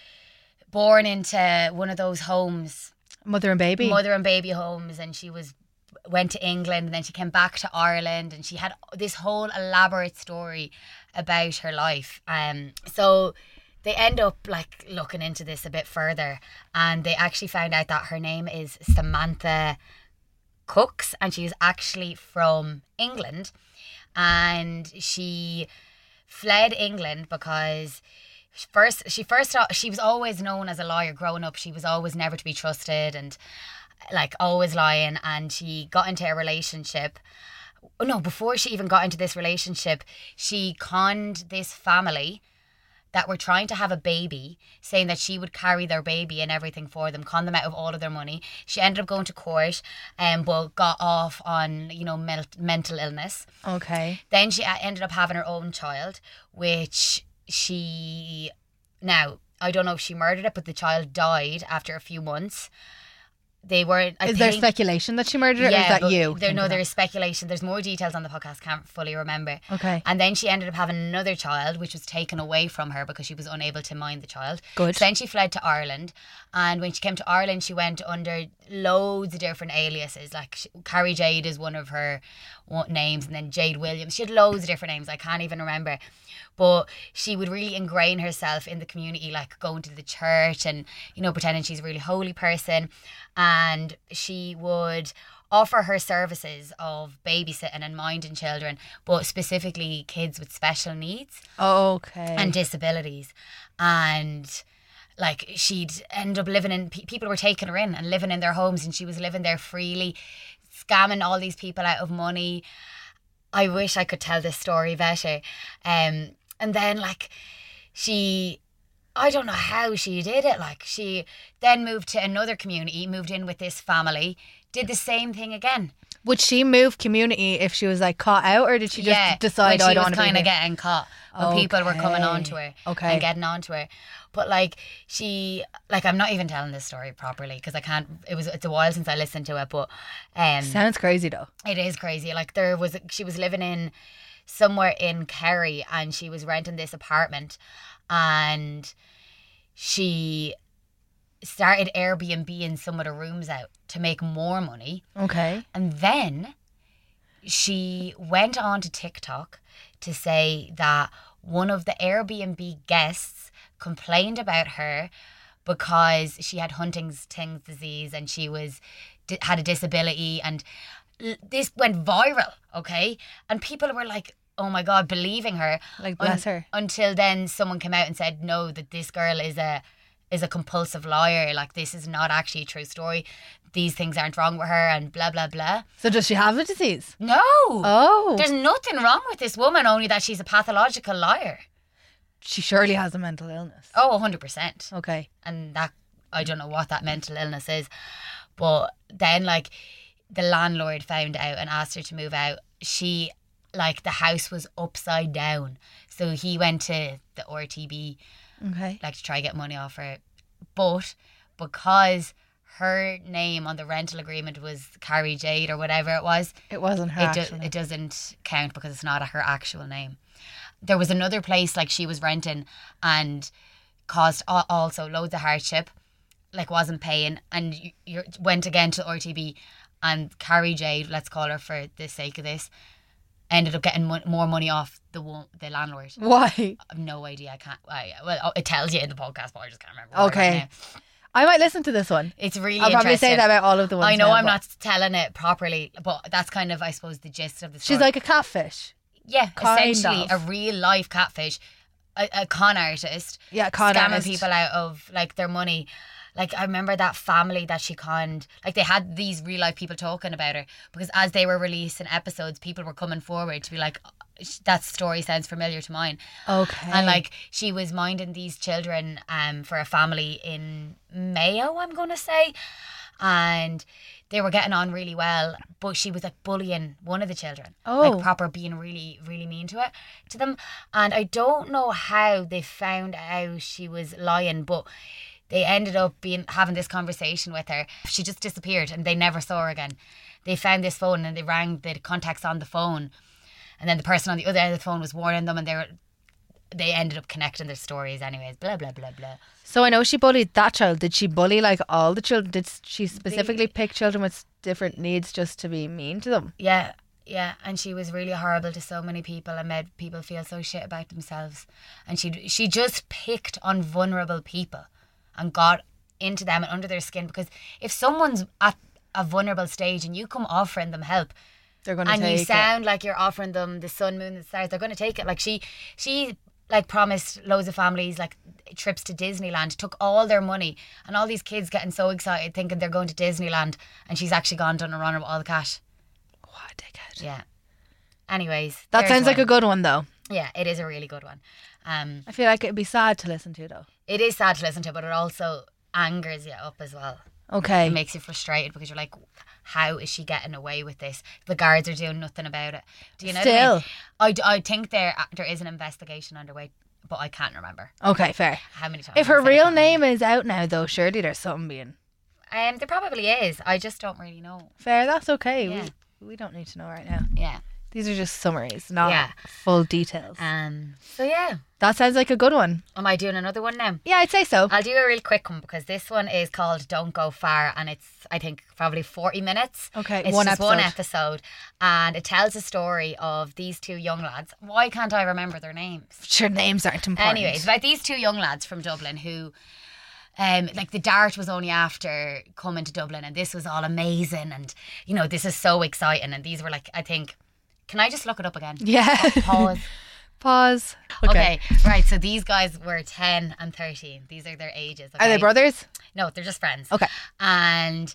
Speaker 1: born into one of those homes,
Speaker 2: Mother and baby.
Speaker 1: mother and baby homes, and she was went to England, and then she came back to Ireland, and she had this whole elaborate story about her life. Um, so they end up like looking into this a bit further, and they actually found out that her name is Samantha Cooks, and she's actually from England, and she fled England because first she first she was always known as a liar growing up. She was always never to be trusted, and like always lying, and she got into a relationship. No, before she even got into this relationship, she conned this family that were trying to have a baby, saying that she would carry their baby and everything for them, con them out of all of their money. She ended up going to court, um, but got off on, you know, mel- mental illness.
Speaker 2: Okay.
Speaker 1: Then she uh, ended up having her own child, which she, now, I don't know if she murdered it, but the child died after a few months. They were. I
Speaker 2: is there
Speaker 1: think,
Speaker 2: speculation that she murdered it,
Speaker 1: yeah,
Speaker 2: or is that
Speaker 1: but
Speaker 2: you?
Speaker 1: There, no,
Speaker 2: thinking
Speaker 1: there
Speaker 2: that?
Speaker 1: is speculation. There's more details on the podcast. Can't fully remember.
Speaker 2: Okay.
Speaker 1: And then she ended up having another child, which was taken away from her because she was unable to mind the child.
Speaker 2: Good.
Speaker 1: So then she fled to Ireland, and when she came to Ireland, she went under loads of different aliases. Like she, Carrie Jade is one of her one, names, and then Jade Williams. She had loads of different names. I can't even remember. But she would really ingrain herself in the community, like going to the church and, you know, pretending she's a really holy person. And she would offer her services of babysitting and minding children, but specifically kids with special needs
Speaker 2: Okay.
Speaker 1: and disabilities. And like she'd end up living in, pe- people were taking her in and living in their homes, and she was living there freely, scamming all these people out of money. I wish I could tell this story better. Um, and then like she, I don't know how she did it. Like she then moved to another community, moved in with this family, did the same thing again.
Speaker 2: Would she move community if she was like caught out, or did she just
Speaker 1: Yeah,
Speaker 2: decide,
Speaker 1: when
Speaker 2: oh, I
Speaker 1: she
Speaker 2: don't
Speaker 1: was
Speaker 2: want to be
Speaker 1: kind of
Speaker 2: here?
Speaker 1: getting caught when people were coming on to her
Speaker 2: Okay.
Speaker 1: and getting on to her. But like she, like I'm not even telling this story properly because I can't. It was it's a while since I listened to it, but um,
Speaker 2: Sounds crazy though.
Speaker 1: it is crazy. Like there was, she was living in somewhere in Kerry, and she was renting this apartment, and she started Airbnb-ing some of the rooms out to make more money.
Speaker 2: Okay.
Speaker 1: And then she went on to TikTok to say that one of the Airbnb guests complained about her because she had Huntington's disease and she was had a disability, and l- this went viral, okay? And people were like, oh my God, believing her.
Speaker 2: Like, bless her.
Speaker 1: Until then someone came out and said, no, that this girl is a is a compulsive liar. Like, this is not actually a true story. These things aren't wrong with her and blah, blah, blah.
Speaker 2: So does she have the disease?
Speaker 1: No.
Speaker 2: Oh.
Speaker 1: There's nothing wrong with this woman, only that she's a pathological liar.
Speaker 2: She surely has a mental illness.
Speaker 1: Oh, one hundred percent.
Speaker 2: Okay.
Speaker 1: And that, I don't know what that mental illness is. But then, like, the landlord found out and asked her to move out. She, like, the house was upside down. So he went to the R T B,
Speaker 2: Okay.
Speaker 1: like, to try to get money off her. But because her name on the rental agreement was Carrie Jade or whatever it was,
Speaker 2: It wasn't her
Speaker 1: it, do-
Speaker 2: actually.
Speaker 1: it doesn't count because it's not her actual name. There was another place like she was renting and caused al- also loads of hardship, like wasn't paying, and you, you went again to R T B, and Carrie Jade, let's call her for the sake of this, ended up getting mo- more money off the one, the landlord.
Speaker 2: Why?
Speaker 1: I have no idea. I can't. I, well, it tells you in the podcast, but I just can't remember. where
Speaker 2: Okay.
Speaker 1: right now.
Speaker 2: I might listen to this one.
Speaker 1: It's really
Speaker 2: I'll probably
Speaker 1: interesting.
Speaker 2: say that about all of the ones.
Speaker 1: I know
Speaker 2: now,
Speaker 1: I'm
Speaker 2: but
Speaker 1: not telling it properly, but that's kind of, I suppose, the gist of the story.
Speaker 2: She's like a catfish.
Speaker 1: Yeah,
Speaker 2: kind
Speaker 1: essentially
Speaker 2: of.
Speaker 1: a real life catfish, a, a con artist,
Speaker 2: Yeah, con
Speaker 1: scamming
Speaker 2: artist.
Speaker 1: people out of like their money. Like I remember that family that she conned. Like they had these real life people talking about her because as they were releasing episodes, people were coming forward to be like, that story sounds familiar to mine.
Speaker 2: Okay.
Speaker 1: And like she was minding these children um for a family in Mayo, I'm gonna say, and they were getting on really well, but she was like bullying one of the children.
Speaker 2: Oh.
Speaker 1: Like proper being really, really mean to it to them. And I don't know how they found out she was lying, but they ended up being having this conversation with her. She just disappeared and they never saw her again. They found this phone and they rang the contacts on the phone, and then the person on the other end of the phone was warning them, and they were they ended up connecting their stories anyways. Blah blah blah blah.
Speaker 2: So I know she bullied that child. Did she bully like all the children? Did she specifically pick children with different needs just to be mean to them?
Speaker 1: Yeah, yeah, and she was really horrible to so many people and made people feel so shit about themselves. And she she just picked on vulnerable people and got into them and under their skin, because if someone's at a vulnerable stage and you come offering them help,
Speaker 2: They're going to
Speaker 1: and
Speaker 2: take
Speaker 1: you sound like you're offering them the sun, moon, and the stars, they're going to take it. Like she, she like promised loads of families like trips to Disneyland, took all their money, and all these kids getting so excited thinking they're going to Disneyland, and she's actually gone done a run with all the cash.
Speaker 2: it. What a dickhead.
Speaker 1: Yeah. Anyways,
Speaker 2: That
Speaker 1: there's
Speaker 2: sounds like
Speaker 1: one.
Speaker 2: a good one though.
Speaker 1: Yeah, it is a really good one. Um,
Speaker 2: I feel like it'd be sad to listen to though.
Speaker 1: it is sad to listen to, but it also angers you up as well.
Speaker 2: Okay.
Speaker 1: It makes you frustrated because you're like, how is she getting away with this? The guards are doing nothing about it. Do you know
Speaker 2: Still.
Speaker 1: what I mean? I, d- I think there there is an investigation underway, but I can't remember
Speaker 2: Okay, fair.
Speaker 1: how many times.
Speaker 2: If
Speaker 1: I
Speaker 2: her
Speaker 1: said I
Speaker 2: real
Speaker 1: can't remember.
Speaker 2: name is out now though, surely there's something being
Speaker 1: Um, there probably is. I just don't really know.
Speaker 2: fair. That's okay.
Speaker 1: Yeah.
Speaker 2: We we don't need to know right now.
Speaker 1: Yeah.
Speaker 2: These are just summaries, not
Speaker 1: Yeah.
Speaker 2: full details.
Speaker 1: Um. So yeah.
Speaker 2: That sounds like a good one.
Speaker 1: Am I doing another one now?
Speaker 2: Yeah, I'd say so.
Speaker 1: I'll do a real quick one because this one is called Don't Go Far, and it's, I think, probably forty minutes.
Speaker 2: Okay,
Speaker 1: It's
Speaker 2: one
Speaker 1: just one
Speaker 2: episode.
Speaker 1: episode, and it tells a story of these two young lads. Why can't I remember their names?
Speaker 2: Sure, names aren't important.
Speaker 1: Anyways, it's about these two young lads from Dublin who, um, like the Dart was only after coming to Dublin, and this was all amazing, and you know this is so exciting, and these were like, I think, can I just look it up again?
Speaker 2: Yeah.
Speaker 1: Pause.
Speaker 2: Pause.
Speaker 1: Okay. right. So these guys were ten and thirteen. These are their ages.
Speaker 2: Are they
Speaker 1: okay?
Speaker 2: brothers?
Speaker 1: No, they're just friends.
Speaker 2: Okay.
Speaker 1: And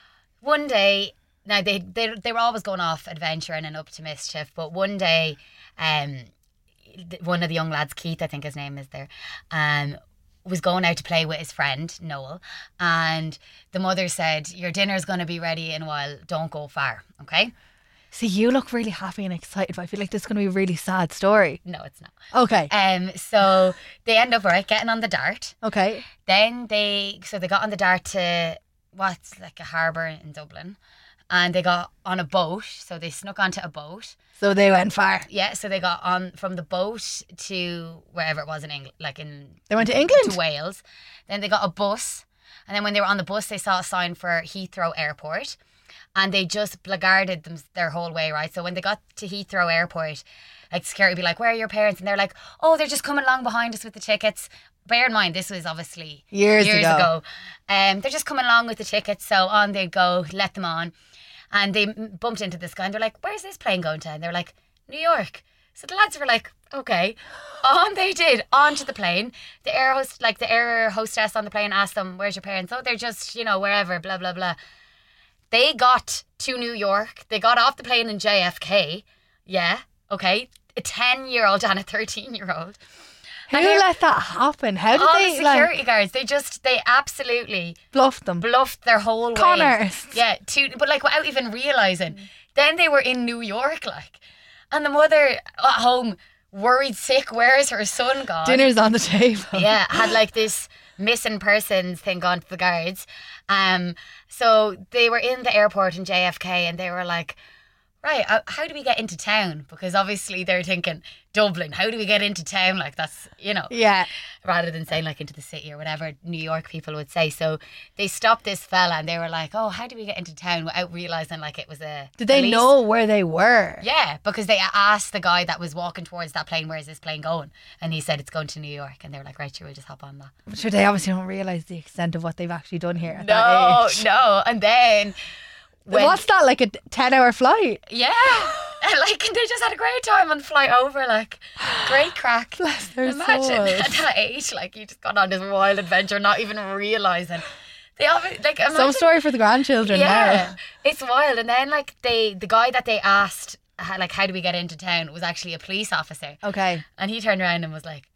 Speaker 1: one day, now they they they were always going off adventuring and up to mischief, but one day, um, th- one of the young lads, Keith, I think his name is there, um, was going out to play with his friend Noel, and the mother said, "Your dinner's going to be ready in a while. Don't go far." Okay.
Speaker 2: See, you look really happy and excited, but I feel like this is going to be a really sad story.
Speaker 1: No, it's not.
Speaker 2: Okay.
Speaker 1: Um. So they end up right getting on the Dart.
Speaker 2: Okay.
Speaker 1: Then they, so they got on the Dart to what's like a harbour in Dublin, and they got on a boat. So they snuck onto a boat.
Speaker 2: So they went far.
Speaker 1: Yeah, so they got on from the boat to wherever it was in England, like in
Speaker 2: They went to England?
Speaker 1: to Wales. Then they got a bus, and then when they were on the bus, they saw a sign for Heathrow Airport, and they just blackguarded them their whole way, right? So when they got to Heathrow Airport, like security would be like, "Where are your parents?" And they're like, "Oh, they're just coming along behind us with the tickets." Bear in mind, this was obviously
Speaker 2: Years
Speaker 1: years
Speaker 2: ago.
Speaker 1: ago. Um, they're just coming along with the tickets, so on they'd go, let them on. And they m- bumped into this guy and they're like, "Where's this plane going to?" And they're like, "New York." So the lads were like, "Okay." On they did, onto the plane. The air host, like the air hostess on the plane asked them, "Where's your parents?" "Oh, they're just, you know, wherever, blah, blah, blah." They got to New York. They got off the plane in J F K. Yeah, okay. A ten-year-old and a thirteen-year-old.
Speaker 2: Who
Speaker 1: And they're-
Speaker 2: let that happen? How did
Speaker 1: all
Speaker 2: they
Speaker 1: the
Speaker 2: like
Speaker 1: security guards, they just, they absolutely
Speaker 2: bluff them?
Speaker 1: bluffed their whole way.
Speaker 2: Con artists.
Speaker 1: Yeah, to, but like without even realising. Then they were in New York, like. And the mother at home, worried sick, where is her son gone?
Speaker 2: Dinner's on the table.
Speaker 1: Yeah, had like this missing persons thing gone to the guards. Um, so they were in the airport in J F K and they were like, right, uh, how do we get into town? Because obviously they're thinking, Dublin, how do we get into town? Like that's, you know,
Speaker 2: Yeah.
Speaker 1: rather than saying like into the city or whatever New York people would say. So they stopped this fella and they were like, oh, how do we get into town without realising like it was a
Speaker 2: Did they
Speaker 1: police-
Speaker 2: know where they were?
Speaker 1: Yeah, because they asked the guy that was walking towards that plane, where's this plane going? And he said it's going to New York. And they were like, right, sure, we'll just hop on that.
Speaker 2: I'm sure they obviously don't realise the extent of what they've actually done here at
Speaker 1: No,
Speaker 2: that age.
Speaker 1: no. And then when,
Speaker 2: What's that, like a ten hour flight?
Speaker 1: yeah. And like they just had a great time on the flight over, like great crack.
Speaker 2: Bless their
Speaker 1: Imagine
Speaker 2: souls.
Speaker 1: at that age, like you just got on this wild adventure, not even realising. They have like imagine,
Speaker 2: Some story for the grandchildren
Speaker 1: yeah,
Speaker 2: now.
Speaker 1: it's wild. And then like they, the guy that they asked, how, like how do we get into town, was actually a police officer,
Speaker 2: Okay.
Speaker 1: and he turned around and was like,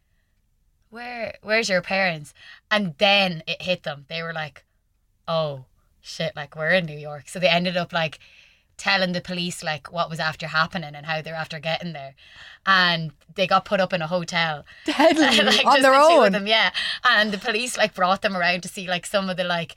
Speaker 1: "Where, where's your parents?" And then it hit them. They were like, "Oh shit!" Like we're in New York. So they ended up like telling the police like what was after happening and how they're after getting there, and they got put up in a hotel.
Speaker 2: Deadly.
Speaker 1: like,
Speaker 2: on
Speaker 1: just
Speaker 2: their
Speaker 1: the two of
Speaker 2: own.
Speaker 1: them, yeah. And the police like brought them around to see like some of the like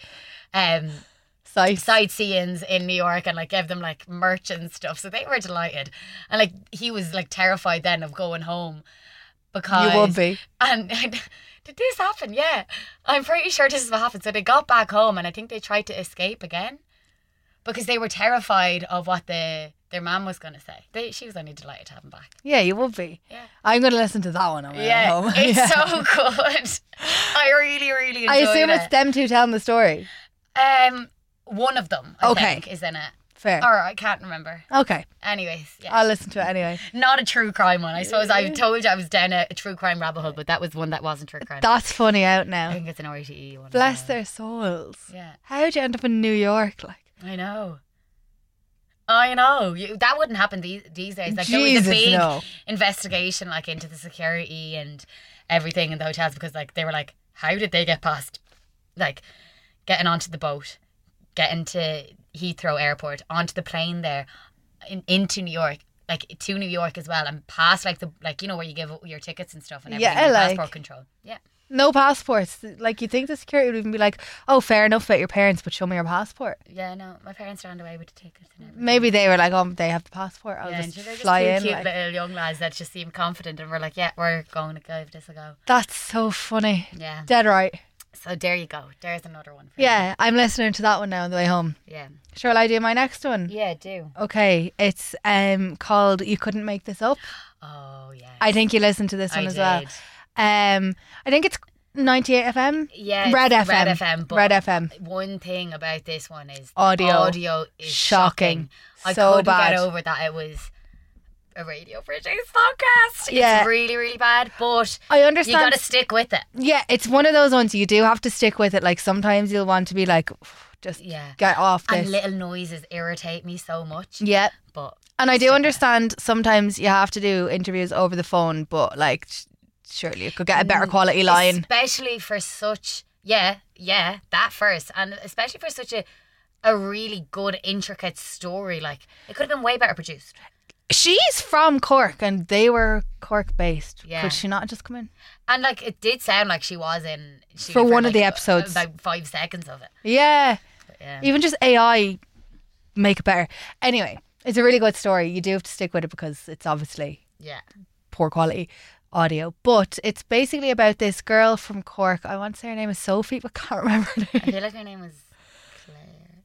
Speaker 1: um
Speaker 2: Sights.
Speaker 1: sightseeings in New York and like gave them like merch and stuff. So they were delighted. And like he was like terrified then of going home because
Speaker 2: You would be.
Speaker 1: And did this happen? Yeah. I'm pretty sure this is what happened. So they got back home and I think they tried to escape again because they were terrified of what the their mum was going to say. They, she was only delighted to have him back.
Speaker 2: Yeah, you would be.
Speaker 1: Yeah.
Speaker 2: I'm going to listen to that one on my way
Speaker 1: Yeah,
Speaker 2: home.
Speaker 1: it's
Speaker 2: Yeah.
Speaker 1: so good. I really, really enjoyed
Speaker 2: I assume
Speaker 1: it.
Speaker 2: it's them two telling the story.
Speaker 1: Um, one of them, I
Speaker 2: Okay.
Speaker 1: think, is in it.
Speaker 2: Fair.
Speaker 1: Or I can't remember.
Speaker 2: Okay.
Speaker 1: Anyways, yeah.
Speaker 2: I'll listen to it anyway.
Speaker 1: Not a true crime one. I suppose I told you I was down a, a true crime rabbit hole, but that was one that wasn't true crime.
Speaker 2: That's funny out
Speaker 1: I
Speaker 2: now.
Speaker 1: think it's an R T E one.
Speaker 2: Bless
Speaker 1: Uh,
Speaker 2: their souls.
Speaker 1: Yeah,
Speaker 2: How'd you end up in New York? Like,
Speaker 1: I know. I know. You, that wouldn't happen these, these days. Like, there was
Speaker 2: Jesus,
Speaker 1: a big
Speaker 2: no.
Speaker 1: investigation, like, into the security and everything in the hotels because, like, they were like, how did they get past, like, getting onto the boat, getting to Heathrow Airport, onto the plane there, in, into New York, like, to New York as well, and past, like, the, like, you know, where you give your tickets and stuff and everything,
Speaker 2: Yeah,
Speaker 1: and
Speaker 2: like-
Speaker 1: passport control. Yeah.
Speaker 2: No passports. Like, you think the security would even be like, oh, fair enough about your parents, but show me your passport.
Speaker 1: Yeah, no, my parents ran away with the tickets and everything.
Speaker 2: Maybe they were like, oh, they have the passport. I'll
Speaker 1: Yeah,
Speaker 2: just
Speaker 1: and they're just
Speaker 2: fly
Speaker 1: two
Speaker 2: in.
Speaker 1: cute
Speaker 2: Like,
Speaker 1: little young lads that just seem confident and we're like, yeah, we're going to give this a go.
Speaker 2: that's so funny.
Speaker 1: Yeah.
Speaker 2: Dead right.
Speaker 1: So there you go. There's another one for you.
Speaker 2: Yeah, I'm listening to that one now on the way home.
Speaker 1: Yeah.
Speaker 2: Shall I do my next one?
Speaker 1: Yeah, do.
Speaker 2: Okay, it's um called You Couldn't Make This Up.
Speaker 1: Oh, yeah.
Speaker 2: I think you listened to this
Speaker 1: I
Speaker 2: one as
Speaker 1: did.
Speaker 2: well. Um, I think it's ninety-eight F M.
Speaker 1: Yeah, it's
Speaker 2: Red F M.
Speaker 1: Red F M. But
Speaker 2: Red F M.
Speaker 1: one thing about this one is the
Speaker 2: Audio.
Speaker 1: audio is
Speaker 2: Shocking.
Speaker 1: shocking. I
Speaker 2: So
Speaker 1: couldn't
Speaker 2: bad.
Speaker 1: get over that it was a Radio British podcast.
Speaker 2: Yeah.
Speaker 1: It's really, really bad, but
Speaker 2: I
Speaker 1: you
Speaker 2: understand.
Speaker 1: got to stick with it.
Speaker 2: Yeah, it's one of those ones you do have to stick with it. Like, sometimes you'll want to be like, just
Speaker 1: Yeah.
Speaker 2: get off this.
Speaker 1: And little noises irritate me so much.
Speaker 2: Yeah.
Speaker 1: But
Speaker 2: And I do
Speaker 1: stick with it.
Speaker 2: understand sometimes you have to do interviews over the phone, but like, sh- surely you could get a better quality line.
Speaker 1: Especially for such, yeah, yeah, that first. And especially for such a, a really good, intricate story. Like, it could have been way better produced.
Speaker 2: She's from Cork and they were Cork based.
Speaker 1: Yeah.
Speaker 2: Could she not just come in?
Speaker 1: And, like, it did sound like she was in... She
Speaker 2: For one of
Speaker 1: like,
Speaker 2: the episodes.
Speaker 1: About five seconds of it.
Speaker 2: Yeah.
Speaker 1: But, yeah.
Speaker 2: Even just A I make it better. Anyway, it's a really good story. You do have to stick with it because it's obviously
Speaker 1: Yeah.
Speaker 2: poor quality audio. But it's basically about this girl from Cork. I want to say her name is Sophie, but can't remember her
Speaker 1: I
Speaker 2: name.
Speaker 1: feel like her name was Claire.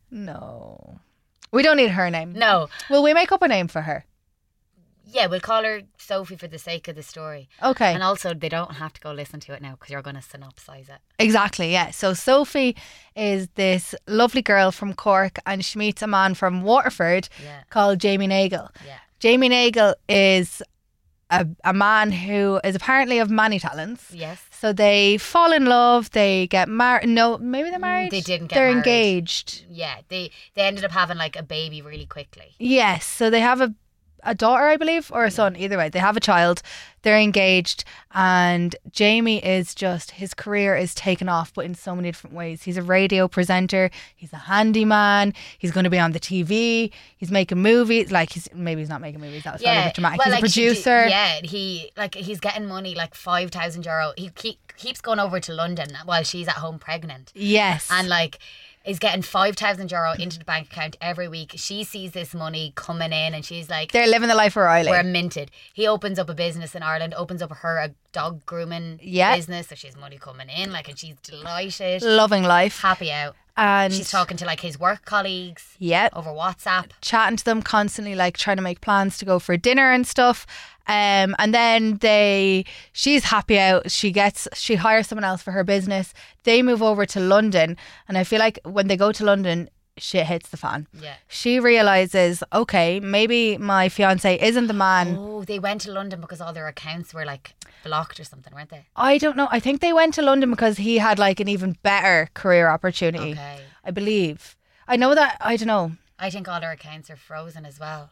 Speaker 2: No. We don't need her name.
Speaker 1: No.
Speaker 2: Will we make up a name for her?
Speaker 1: Yeah, we'll call her Sophie for the sake of the story.
Speaker 2: Okay.
Speaker 1: And also, they don't have to go listen to it now because you're going to synopsize it.
Speaker 2: Exactly, yeah. So Sophie is this lovely girl from Cork and she meets a man from Waterford
Speaker 1: Yeah.
Speaker 2: called Jamie Nagle.
Speaker 1: Yeah.
Speaker 2: Jamie Nagle is a, a man who is apparently of many talents.
Speaker 1: Yes.
Speaker 2: So they fall in love, they get married. No, maybe they're married.
Speaker 1: they didn't get
Speaker 2: They're
Speaker 1: married.
Speaker 2: engaged.
Speaker 1: Yeah. They, they ended up having, like, a baby really quickly.
Speaker 2: Yes, so they have a a daughter, I believe, or a son. Either way, they have a child. They're engaged, and Jamie is just his career is taken off, but in so many different ways. He's a radio presenter. He's a handyman. He's going to be on the T V. He's making movies. Like he's maybe he's not making movies. That was probably a bit dramatic.
Speaker 1: Well,
Speaker 2: he's
Speaker 1: like,
Speaker 2: a
Speaker 1: she do-
Speaker 2: producer.
Speaker 1: yeah, he like he's getting money like five thousand euro. He keep, keeps going over to London while she's at home pregnant,
Speaker 2: Yes.
Speaker 1: and like is getting five thousand euro into the bank account every week. She sees this money coming in, and she's like,
Speaker 2: they're living the life of Riley.
Speaker 1: "We're minted." He opens up a business in Ireland, opens up her a dog grooming
Speaker 2: Yeah.
Speaker 1: business, so she's money coming in, like, and she's delighted,
Speaker 2: Loving life.
Speaker 1: happy out.
Speaker 2: And
Speaker 1: She's talking to like his work colleagues
Speaker 2: yeah,
Speaker 1: over WhatsApp.
Speaker 2: chatting to them constantly, like trying to make plans to go for dinner and stuff. Um, and then they, she's happy out. She gets, she hires someone else for her business. They move over to London, and I feel like when they go to London, shit hits the fan.
Speaker 1: Yeah.
Speaker 2: She realizes, okay, maybe my fiance isn't the man.
Speaker 1: Oh, they went to London because all their accounts were like blocked or something, weren't they?
Speaker 2: I don't know. I think they went to London because he had like an even better career opportunity.
Speaker 1: Okay.
Speaker 2: I believe. I know that. I don't know.
Speaker 1: I think all their accounts are frozen as well.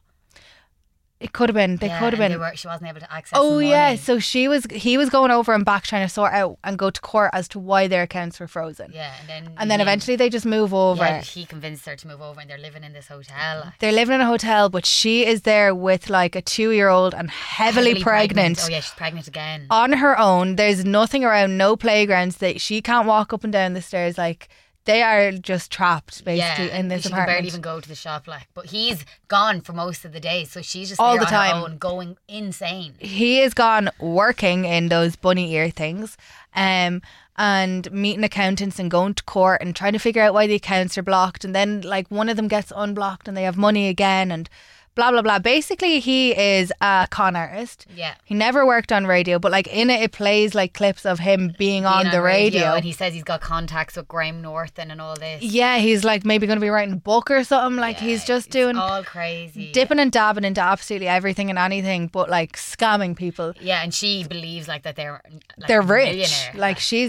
Speaker 2: It could have been. They
Speaker 1: Yeah,
Speaker 2: could have
Speaker 1: and
Speaker 2: been.
Speaker 1: They were, she wasn't able to access.
Speaker 2: Oh
Speaker 1: money.
Speaker 2: yeah, so she was. He was going over and back trying to sort out and go to court as to why their accounts were frozen.
Speaker 1: Yeah, and then
Speaker 2: And then
Speaker 1: he-
Speaker 2: eventually they just move over.
Speaker 1: yeah, he convinced her to move over, and they're living in this hotel. Like,
Speaker 2: They're living in a hotel, but she is there with like a two-year-old and heavily, pregnant.
Speaker 1: Oh yeah, she's pregnant again.
Speaker 2: On her own. There's nothing around, no playgrounds. That she can't walk up and down the stairs. Like they are just trapped basically
Speaker 1: yeah,
Speaker 2: in this
Speaker 1: she
Speaker 2: apartment.
Speaker 1: can barely even go to the shop. Like, but he's gone for most of the day, so she's just
Speaker 2: All
Speaker 1: there
Speaker 2: the
Speaker 1: on her
Speaker 2: time.
Speaker 1: own, going insane.
Speaker 2: He is gone working in those bunny ear things, um, and meeting accountants and going to court and trying to figure out why the accounts are blocked. And then like one of them gets unblocked and they have money again and blah blah blah. Basically, he is a con artist.
Speaker 1: Yeah.
Speaker 2: He never worked on radio, but like in it, it plays like clips of him being on
Speaker 1: Being
Speaker 2: the radio.
Speaker 1: and he says he's got contacts with Graham Norton and all this.
Speaker 2: Yeah, he's like maybe going to be writing a book or something. Like
Speaker 1: Yeah,
Speaker 2: he's just
Speaker 1: it's
Speaker 2: doing
Speaker 1: all crazy.
Speaker 2: dipping and dabbing into absolutely everything and anything, but like scamming people.
Speaker 1: Yeah, and she believes like that they're like,
Speaker 2: They're rich.
Speaker 1: millionaire.
Speaker 2: Like she's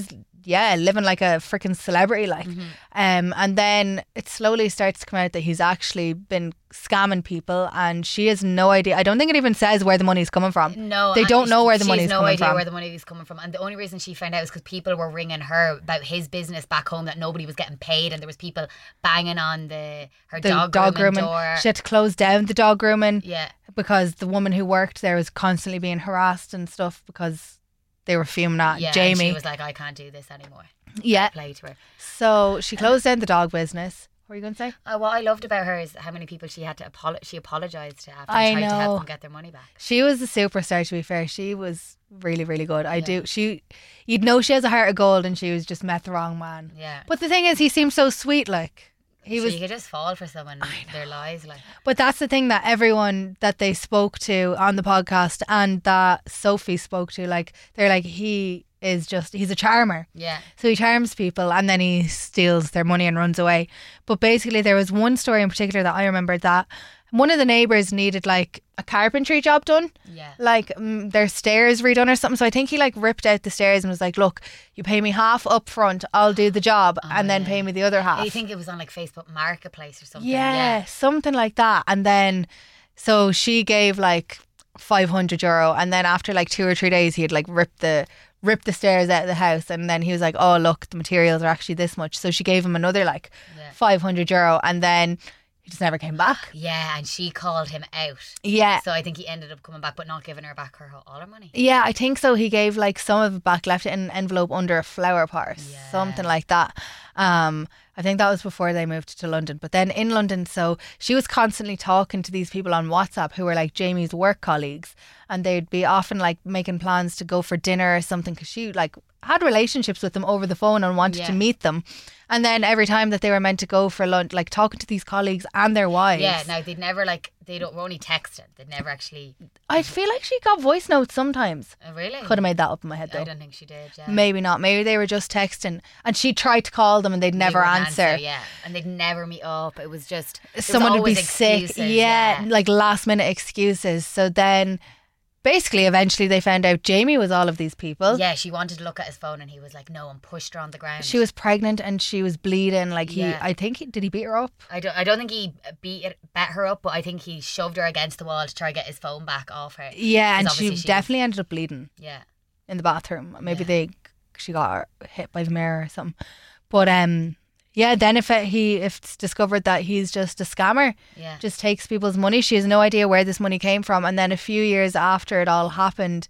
Speaker 2: yeah, living like a freaking celebrity, like.
Speaker 1: Mm-hmm.
Speaker 2: Um, and then it slowly starts to come out that he's actually been scamming people, and she has no idea. I don't think it even says where the money's coming from.
Speaker 1: No,
Speaker 2: they
Speaker 1: and
Speaker 2: don't know where the
Speaker 1: she
Speaker 2: money's
Speaker 1: has no
Speaker 2: coming
Speaker 1: idea
Speaker 2: from.
Speaker 1: where the money is coming from, and the only reason she found out is because people were ringing her about his business back home that nobody was getting paid, and there was people banging on the her
Speaker 2: the
Speaker 1: dog,
Speaker 2: dog
Speaker 1: grooming
Speaker 2: grooming.
Speaker 1: door.
Speaker 2: She had to close down the dog grooming.
Speaker 1: Yeah,
Speaker 2: because the woman who worked there was constantly being harassed and stuff because they were fuming at
Speaker 1: yeah.
Speaker 2: Jamie.
Speaker 1: And she was like, I can't do this anymore.
Speaker 2: Yeah.
Speaker 1: Play to her.
Speaker 2: So she closed down the dog business. What were you going to say?
Speaker 1: Uh, what I loved about her is how many people she had to apolo- she apologised to after
Speaker 2: I
Speaker 1: and tried to
Speaker 2: know.
Speaker 1: help them get their money back.
Speaker 2: She was a superstar, to be fair. She was really, really good. I
Speaker 1: Yeah.
Speaker 2: do. She, you'd know she has a heart of gold, and she was just met the wrong man.
Speaker 1: Yeah.
Speaker 2: But the thing is, he seemed so sweet. Like he
Speaker 1: so
Speaker 2: was.
Speaker 1: you could just fall for someone their lies, like.
Speaker 2: But that's the thing that everyone that they spoke to on the podcast and that Sophie spoke to, like they're like, he is just, he's a charmer.
Speaker 1: Yeah.
Speaker 2: So he charms people and then he steals their money and runs away. But basically there was one story in particular that I remembered, that one of the neighbours needed like a carpentry job done.
Speaker 1: Yeah.
Speaker 2: Like um, their stairs redone or something. So I think he like ripped out the stairs and was like, look, you pay me half up front, I'll do the job,
Speaker 1: Oh,
Speaker 2: and then
Speaker 1: yeah.
Speaker 2: pay me the other half.
Speaker 1: I think it was on like Facebook Marketplace or something.
Speaker 2: Yeah,
Speaker 1: Yeah.
Speaker 2: something like that. And then, so she gave like five hundred euro. And then after like two or three days, he had like ripped the ripped the stairs out of the house. And then he was like, oh, look, the materials are actually this much. So she gave him another like
Speaker 1: Yeah.
Speaker 2: five hundred euro. And then he just never came back.
Speaker 1: Yeah, and she called him out.
Speaker 2: Yeah.
Speaker 1: So I think he ended up coming back, but not giving her back her whole, all her money.
Speaker 2: Yeah, I think so. He gave like some of it back, left it in an envelope under a flower pot,
Speaker 1: Yeah.
Speaker 2: something like that. Um, I think that was before they moved to London. But then in London, so she was constantly talking to these people on WhatsApp who were like Jamie's work colleagues, and they'd be often like making plans to go for dinner or something because she like had relationships with them over the phone and wanted
Speaker 1: Yeah.
Speaker 2: to meet them. And then every time that they were meant to go for lunch, like talking to these colleagues and their wives.
Speaker 1: Yeah, no, they'd never like, they don't, were only texting. They'd never actually.
Speaker 2: I feel like she got voice notes sometimes.
Speaker 1: Oh, really?
Speaker 2: Could have made that up in my head though.
Speaker 1: I don't think she did. Yeah.
Speaker 2: Maybe not. Maybe they were just texting, and she tried to call them and they'd
Speaker 1: They
Speaker 2: never
Speaker 1: wouldn't
Speaker 2: answer.
Speaker 1: Yeah, and they'd never meet up. It was just there was
Speaker 2: Someone would be
Speaker 1: always
Speaker 2: sick.
Speaker 1: excuses,
Speaker 2: Yeah,
Speaker 1: yeah.
Speaker 2: like last minute excuses. So then basically eventually they found out Jamie was all of these people.
Speaker 1: Yeah, she wanted to look at his phone, and he was like, "No," and pushed her on the ground.
Speaker 2: She was pregnant and she was bleeding. Like he,
Speaker 1: Yeah.
Speaker 2: I think, he, did he beat her up?
Speaker 1: I don't. I don't think he beat it, bet her up, but I think he shoved her against the wall to try to get his phone back off her.
Speaker 2: Yeah, and
Speaker 1: 'Cause
Speaker 2: she
Speaker 1: obviously she
Speaker 2: definitely ended up bleeding
Speaker 1: Yeah.
Speaker 2: in the bathroom. Maybe
Speaker 1: Yeah.
Speaker 2: they, she got her hit by the mirror or something. But um, yeah. Then if it, he, if it's discovered that he's just a scammer,
Speaker 1: Yeah.
Speaker 2: just takes people's money. She has no idea where this money came from. And then a few years after it all happened,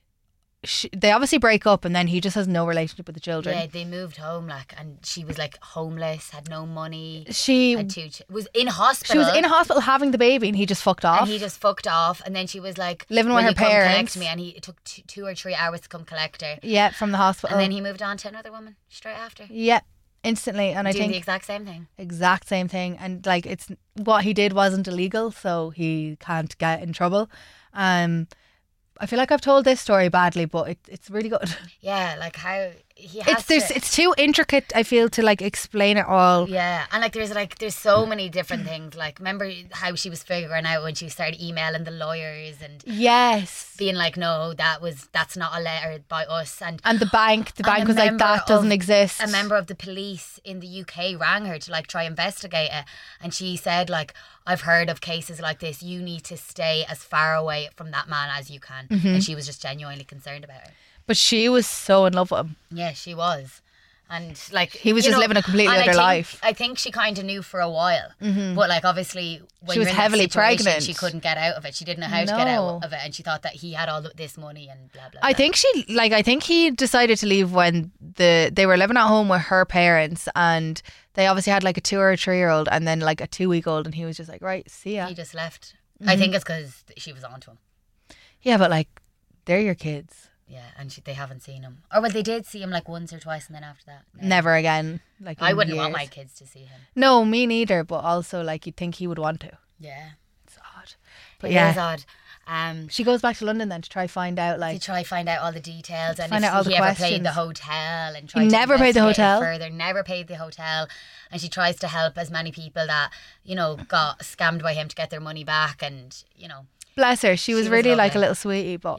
Speaker 2: she, they obviously break up, and then he just has no relationship with the children.
Speaker 1: Yeah, they moved home, like, and she was like homeless, had no money,
Speaker 2: She
Speaker 1: had two, ch- was in hospital.
Speaker 2: she was in hospital having the baby, and he just fucked off.
Speaker 1: and he just fucked off. And then she was like,
Speaker 2: Living
Speaker 1: "Will
Speaker 2: with her
Speaker 1: you come
Speaker 2: parents."
Speaker 1: collect me?" And he it took t- two or three hours to come collect her.
Speaker 2: yeah, from the hospital.
Speaker 1: And then he moved on to another woman straight after.
Speaker 2: yeah, instantly. And I
Speaker 1: Doing
Speaker 2: think
Speaker 1: the exact same thing.
Speaker 2: exact same thing. And like, it's what he did wasn't illegal, so he can't get in trouble. Um, I feel like I've told this story badly, but it, it's really good.
Speaker 1: Yeah, like how he has
Speaker 2: It's there's,
Speaker 1: to.
Speaker 2: it's too intricate, I feel, to like explain it all.
Speaker 1: Yeah, and like there's like there's so many different things. Like remember how she was figuring out when she started emailing the lawyers and
Speaker 2: Yes.
Speaker 1: being like, "No, that was that's not a letter by us." And
Speaker 2: And the bank, the
Speaker 1: And
Speaker 2: bank
Speaker 1: a
Speaker 2: was like,
Speaker 1: member
Speaker 2: that doesn't
Speaker 1: of-
Speaker 2: exist.
Speaker 1: a member of the police in the U K rang her to like try investigate it, and she said like, "I've heard of cases like this. You need to stay as far away from that man as you can."
Speaker 2: Mm-hmm.
Speaker 1: And she was just genuinely concerned about it.
Speaker 2: But she was so in love with him.
Speaker 1: Yeah, she was. And like
Speaker 2: He was
Speaker 1: you
Speaker 2: just
Speaker 1: know,
Speaker 2: living a completely
Speaker 1: and I
Speaker 2: other
Speaker 1: think-
Speaker 2: life.
Speaker 1: I think she kind of knew for a while, but like obviously when
Speaker 2: She was
Speaker 1: you're in that
Speaker 2: heavily
Speaker 1: situation,
Speaker 2: pregnant.
Speaker 1: she couldn't get out of it. She didn't know how to get
Speaker 2: No.
Speaker 1: out of it, and she thought that he had all this money and blah blah.
Speaker 2: I
Speaker 1: blah.
Speaker 2: think she like I think he decided to leave when the they were living at home with her parents, and they obviously had like a two or a three year old and then like a two week old, and he was just like, right, see ya.
Speaker 1: he just left.
Speaker 2: Mm-hmm.
Speaker 1: I think it's because she was onto him.
Speaker 2: Yeah, but like they're your kids.
Speaker 1: Yeah, and she, they haven't seen him. Or well, they did see him like once or twice, and then after that, no.
Speaker 2: Never again. Like
Speaker 1: I
Speaker 2: in
Speaker 1: wouldn't want
Speaker 2: years.
Speaker 1: my kids to see him.
Speaker 2: No, me neither. But also like you'd think he would want to.
Speaker 1: Yeah,
Speaker 2: It's odd. But
Speaker 1: it
Speaker 2: yeah,
Speaker 1: is odd. Um,
Speaker 2: she goes back to London then to try find out
Speaker 1: to
Speaker 2: like
Speaker 1: try find out all the details and
Speaker 2: Find
Speaker 1: if
Speaker 2: out all the
Speaker 1: he ever
Speaker 2: questions.
Speaker 1: paid the hotel and tried
Speaker 2: never
Speaker 1: to
Speaker 2: paid the
Speaker 1: investigate it
Speaker 2: hotel?
Speaker 1: further. Never paid the hotel, and she tries to help as many people that you know got scammed by him to get their money back, and you know
Speaker 2: bless her. She was
Speaker 1: She was
Speaker 2: really like a
Speaker 1: lovely.
Speaker 2: little sweetie, but
Speaker 1: yeah.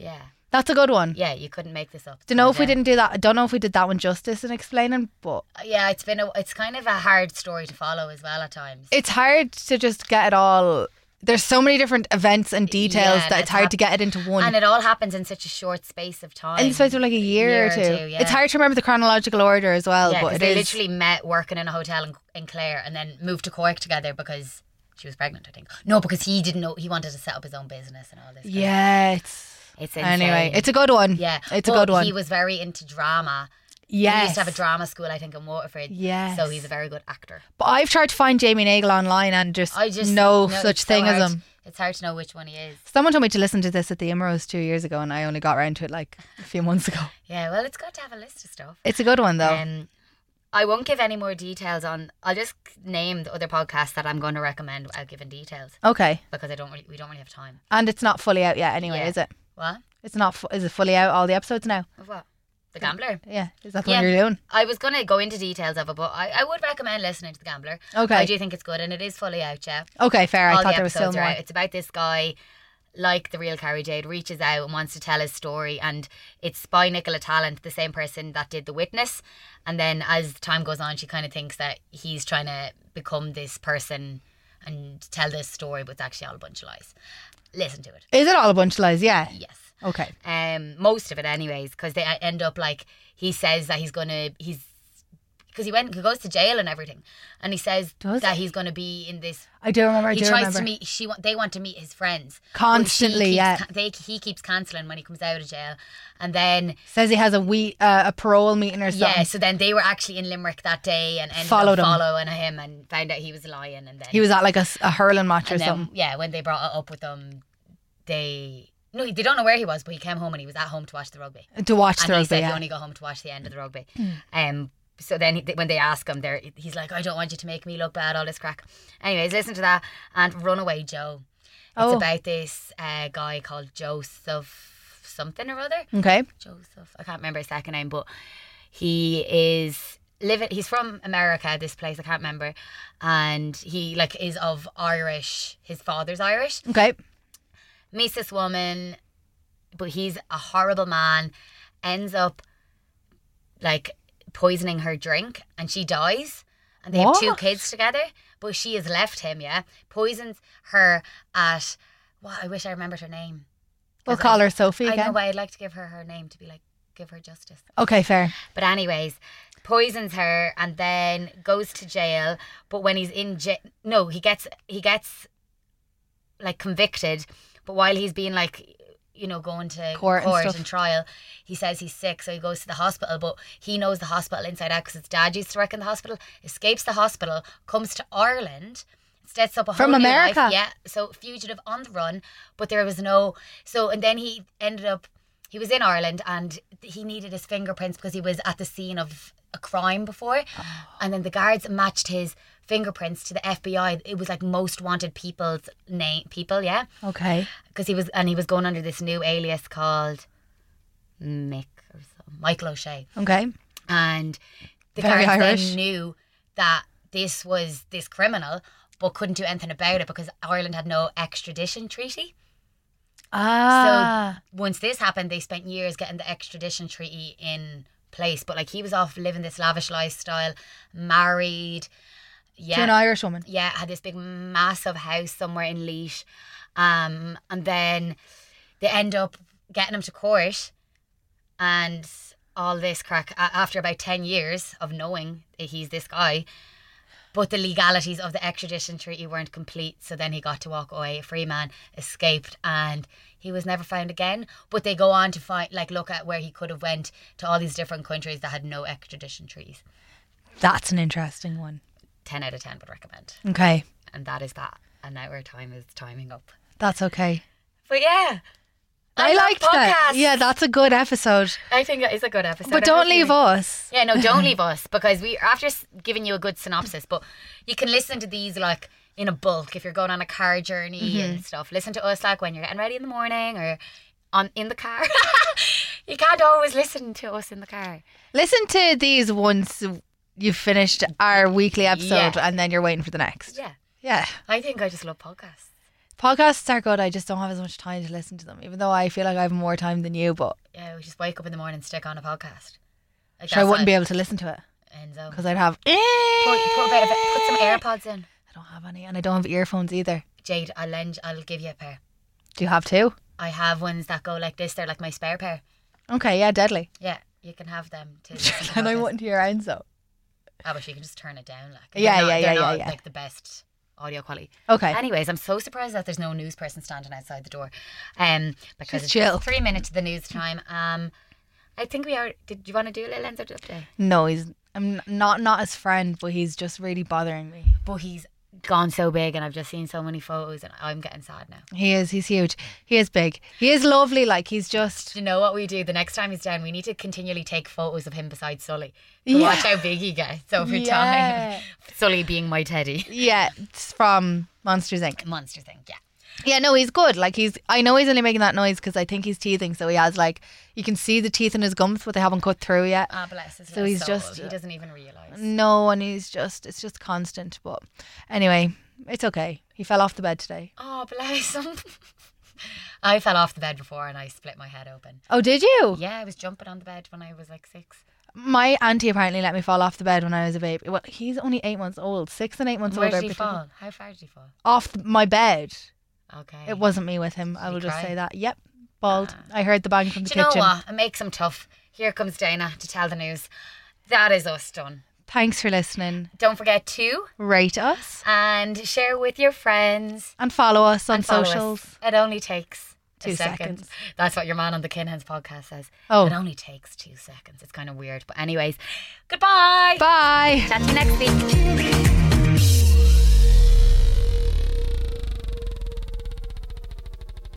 Speaker 2: That's a good one.
Speaker 1: Yeah, you couldn't make this up.
Speaker 2: Don't know if we
Speaker 1: Yeah.
Speaker 2: didn't do that. I don't know if we did that one justice in explaining, but
Speaker 1: Yeah, it's been a, it's kind of a hard story to follow as well at times.
Speaker 2: it's hard to just get it all. There's so many different events and details
Speaker 1: Yeah,
Speaker 2: that
Speaker 1: and
Speaker 2: it's
Speaker 1: it's
Speaker 2: hard
Speaker 1: hap-
Speaker 2: to get it into one.
Speaker 1: And it all happens in such a short space of time.
Speaker 2: in the space of like a year, or two.
Speaker 1: yeah.
Speaker 2: It's hard to remember the chronological order as well,
Speaker 1: Yeah,
Speaker 2: but
Speaker 1: 'cause
Speaker 2: it
Speaker 1: they
Speaker 2: is.
Speaker 1: literally met working in a hotel in, in Clare and then moved to Cork together because she was pregnant, I think. No, because he didn't know, he wanted to set up his own business and all this. kind of-
Speaker 2: Yeah, it's.
Speaker 1: It's insane.
Speaker 2: Anyway, it's a good one.
Speaker 1: Yeah.
Speaker 2: It's a
Speaker 1: But
Speaker 2: good one.
Speaker 1: He was very into drama.
Speaker 2: Yes.
Speaker 1: He used to have a drama school, I think, in Waterford.
Speaker 2: Yes.
Speaker 1: So he's a very good actor.
Speaker 2: But I've tried to find Jamie Nagle online and just,
Speaker 1: I just
Speaker 2: no
Speaker 1: no,
Speaker 2: such
Speaker 1: it's so
Speaker 2: thing as
Speaker 1: hard-
Speaker 2: him.
Speaker 1: It's hard to know which one he is.
Speaker 2: Someone told me to listen to this at the Imros two years ago, and I only got around to it like a few months ago.
Speaker 1: Yeah, well, it's good to have a list of stuff.
Speaker 2: It's a good one though.
Speaker 1: Um, I won't give any more details on. I'll just name the other podcasts that I'm going to recommend without giving details
Speaker 2: Okay,
Speaker 1: because I don't. Really, we don't really have time.
Speaker 2: and it's not fully out yet anyway,
Speaker 1: Yeah.
Speaker 2: is it?
Speaker 1: What?
Speaker 2: It's not. Fu- is it fully out? All the episodes now?
Speaker 1: Of what? The Gambler.
Speaker 2: Yeah. Is that the
Speaker 1: Yeah.
Speaker 2: one you're doing?
Speaker 1: I was going to go into details of it, but I, I would recommend listening to The Gambler.
Speaker 2: Okay.
Speaker 1: I do think it's good, and it is fully out, yeah.
Speaker 2: Okay, fair. I
Speaker 1: All
Speaker 2: thought
Speaker 1: the
Speaker 2: there was still
Speaker 1: episodes are
Speaker 2: more.
Speaker 1: out. It's about this guy, like the real Carrie Jade, reaches out and wants to tell his story, and it's by Nicola Tallant, the same person that did The Witness. And then as time goes on, she kind of thinks that he's trying to become this person and tell this story, but it's actually all a bunch of lies. Listen to it.
Speaker 2: Is it all a bunch of lies? Yeah.
Speaker 1: Yes.
Speaker 2: Okay.
Speaker 1: Um, most of it, anyways, because they end up like he says that he's gonna he's because he went he goes to jail and everything, and he says
Speaker 2: Does
Speaker 1: that
Speaker 2: he?
Speaker 1: he's gonna be in this.
Speaker 2: I do remember. I
Speaker 1: He
Speaker 2: do
Speaker 1: tries
Speaker 2: remember.
Speaker 1: to meet. She want. They want to meet his friends But
Speaker 2: Constantly,
Speaker 1: she keeps
Speaker 2: yeah.
Speaker 1: ca- they he keeps cancelling when he comes out of jail, and then
Speaker 2: Says he has a wee uh, a parole meeting or something.
Speaker 1: yeah. So then they were actually in Limerick that day and ended
Speaker 2: Followed him.
Speaker 1: up following him and found out he was lying, and then
Speaker 2: He was at like a, s- a hurling match or
Speaker 1: and then,
Speaker 2: something.
Speaker 1: yeah, when they brought it up with them, they no, they don't know where he was, but he came home and he was at home to watch the rugby.
Speaker 2: To watch
Speaker 1: And
Speaker 2: the
Speaker 1: he
Speaker 2: rugby.
Speaker 1: said he
Speaker 2: Yeah.
Speaker 1: only got home to watch the end of the rugby. Um, so then he, when they ask him, there he's like, I don't want you to make me look bad, all this crack. Anyways, listen to that. And Runaway Joe. It's
Speaker 2: Oh.
Speaker 1: about this uh, guy called Joseph something or other.
Speaker 2: Okay.
Speaker 1: Joseph, I can't remember his second name, but he is living, he's from America, this place, I can't remember. And he like is of Irish, his father's Irish.
Speaker 2: Okay.
Speaker 1: Meets this woman, but he's a horrible man, ends up like poisoning her drink and she dies, and they have two
Speaker 2: What?
Speaker 1: kids together, but she has left him, yeah, poisons her at well, I wish I remembered her name.
Speaker 2: We'll
Speaker 1: 'Cause
Speaker 2: call
Speaker 1: I-
Speaker 2: her Sophie
Speaker 1: I
Speaker 2: again.
Speaker 1: know, but I'd like to give her her name to be like give her justice.
Speaker 2: Okay, fair.
Speaker 1: But anyways, poisons her and then goes to jail. But when he's in jail, no, he gets he gets like convicted. But while he's being like, you know, going to
Speaker 2: Court
Speaker 1: court,
Speaker 2: and
Speaker 1: and,
Speaker 2: stuff.
Speaker 1: trial, he says he's sick, so he goes to the hospital. But he knows the hospital inside out because his dad used to work in the hospital. Escapes the hospital, comes to Ireland. Sets up a
Speaker 2: From
Speaker 1: whole new
Speaker 2: America?
Speaker 1: life. Yeah, so fugitive on the run, but there was no. So and then he ended up. He was in Ireland and he needed his fingerprints because he was at the scene of a crime before, and then the guards matched his fingerprints to the F B I. It was like most wanted people's name, people, yeah,
Speaker 2: Okay.
Speaker 1: because he was and he was going under this new alias called Mick or something, Michael O'Shea.
Speaker 2: Okay.
Speaker 1: And the
Speaker 2: Very
Speaker 1: guards
Speaker 2: Irish.
Speaker 1: then knew that this was this criminal, but couldn't do anything about it because Ireland had no extradition treaty.
Speaker 2: Ah.
Speaker 1: Once this happened, they spent years getting the extradition treaty in place. But like he was off living this lavish lifestyle, married, yeah,
Speaker 2: To an Irish woman.
Speaker 1: yeah, had this big massive house somewhere in Leash, um, and then they end up getting him to court, and all this crack a- after about ten years of knowing that he's this guy. But the legalities of the extradition treaty weren't complete, so then he got to walk away. A free man, escaped, and he was never found again. But they go on to find, like, look at where he could have went to all these different countries that had no extradition treaties.
Speaker 2: That's an interesting one.
Speaker 1: Ten out of ten would recommend,
Speaker 2: Okay.
Speaker 1: and that is that. And now our time is timing up.
Speaker 2: That's okay.
Speaker 1: But yeah,
Speaker 2: I,
Speaker 1: love
Speaker 2: liked that.
Speaker 1: podcasts.
Speaker 2: Yeah, that's a good episode.
Speaker 1: I think it is a good episode.
Speaker 2: But
Speaker 1: I
Speaker 2: don't
Speaker 1: hope you
Speaker 2: leave us.
Speaker 1: Yeah, no, don't leave us because we after s- giving you a good synopsis, but you can listen to these like in a bulk if you're going on a car journey
Speaker 2: Mm-hmm.
Speaker 1: and stuff. Listen to us like when you're getting ready in the morning or on in the car. You can't always listen to us in the car.
Speaker 2: Listen to these once you've finished our weekly episode
Speaker 1: Yeah.
Speaker 2: and then you're waiting for the next.
Speaker 1: Yeah,
Speaker 2: Yeah.
Speaker 1: I think I just love podcasts.
Speaker 2: Podcasts are good. I just don't have as much time to listen to them, even though I feel like I have more time than you. But
Speaker 1: Yeah, we just wake up in the morning and stick on a podcast. Like
Speaker 2: sure, I wouldn't be able to listen to it
Speaker 1: Enzo.
Speaker 2: because I'd have.
Speaker 1: Put, put, a bit of it- put some AirPods in.
Speaker 2: I don't have any, and I don't have earphones either.
Speaker 1: Jade, I'll lend. I'll give you a pair.
Speaker 2: Do you have two?
Speaker 1: I have ones that go like this. They're like my spare pair.
Speaker 2: Okay, yeah, deadly.
Speaker 1: Yeah, you can have them to listen to
Speaker 2: And I
Speaker 1: podcasts.
Speaker 2: wouldn't hear Enzo.
Speaker 1: Oh, but you can just turn it down. Like
Speaker 2: Yeah,
Speaker 1: they're not,
Speaker 2: yeah,
Speaker 1: they're
Speaker 2: yeah,
Speaker 1: not,
Speaker 2: yeah, yeah.
Speaker 1: Like the best audio quality.
Speaker 2: Okay.
Speaker 1: Anyways, I'm so surprised that there's no news person standing outside the door. Um, because
Speaker 2: She's
Speaker 1: it's
Speaker 2: chill.
Speaker 1: three minutes to the news time. Um, I think we are. Did you want to do a little Enzo update?
Speaker 2: No, he's. I'm n- not not his friend, but he's just really bothering me.
Speaker 1: But he's gone so big, and I've just seen so many photos, and I'm getting sad now.
Speaker 2: He is. He's huge. He is big. He is lovely. Like he's just.
Speaker 1: Do you know what we do the next time he's down? We need to continually take photos of him beside Sully to
Speaker 2: Yeah.
Speaker 1: watch how big he gets over
Speaker 2: Yeah.
Speaker 1: time. Sully being my teddy.
Speaker 2: Yeah, it's from Monsters Incorporated.
Speaker 1: Monster thing, yeah.
Speaker 2: Yeah, no, he's good. Like he's. I know he's only making that noise because I think he's teething. So he has like you can see the teeth in his gums, but they haven't cut through yet.
Speaker 1: Ah, bless his
Speaker 2: So
Speaker 1: little
Speaker 2: he's
Speaker 1: soul.
Speaker 2: just-
Speaker 1: He doesn't even realise.
Speaker 2: No, and he's just. It's just constant. But anyway, it's okay. He fell off the bed today.
Speaker 1: Oh, bless him. I fell off the bed before and I split my head open.
Speaker 2: Oh, did you?
Speaker 1: Yeah, I was jumping on the bed when I was like six.
Speaker 2: My auntie apparently let me fall off the bed when I was a baby. Well, he's only eight months old. Six and eight months
Speaker 1: Where
Speaker 2: old.
Speaker 1: did
Speaker 2: are
Speaker 1: he
Speaker 2: between-
Speaker 1: fall? How far did he fall?
Speaker 2: Off th- my bed.
Speaker 1: Okay.
Speaker 2: It wasn't me with him. I
Speaker 1: he
Speaker 2: will just
Speaker 1: cry?
Speaker 2: say that. Yep, bald. I heard the bang from the
Speaker 1: Do you
Speaker 2: kitchen.
Speaker 1: know what? It makes him tough. Here comes Dana to tell the news. That is us done.
Speaker 2: Thanks for listening.
Speaker 1: Don't forget to
Speaker 2: Rate us
Speaker 1: and share with your friends.
Speaker 2: and follow us on
Speaker 1: and follow us.
Speaker 2: socials.
Speaker 1: It only takes
Speaker 2: Two
Speaker 1: a second.
Speaker 2: seconds.
Speaker 1: That's what your man on the Kinhens podcast says.
Speaker 2: Oh.
Speaker 1: It only takes two seconds. It's kind of weird. But anyways, goodbye.
Speaker 2: Bye.
Speaker 1: Chat to you next week.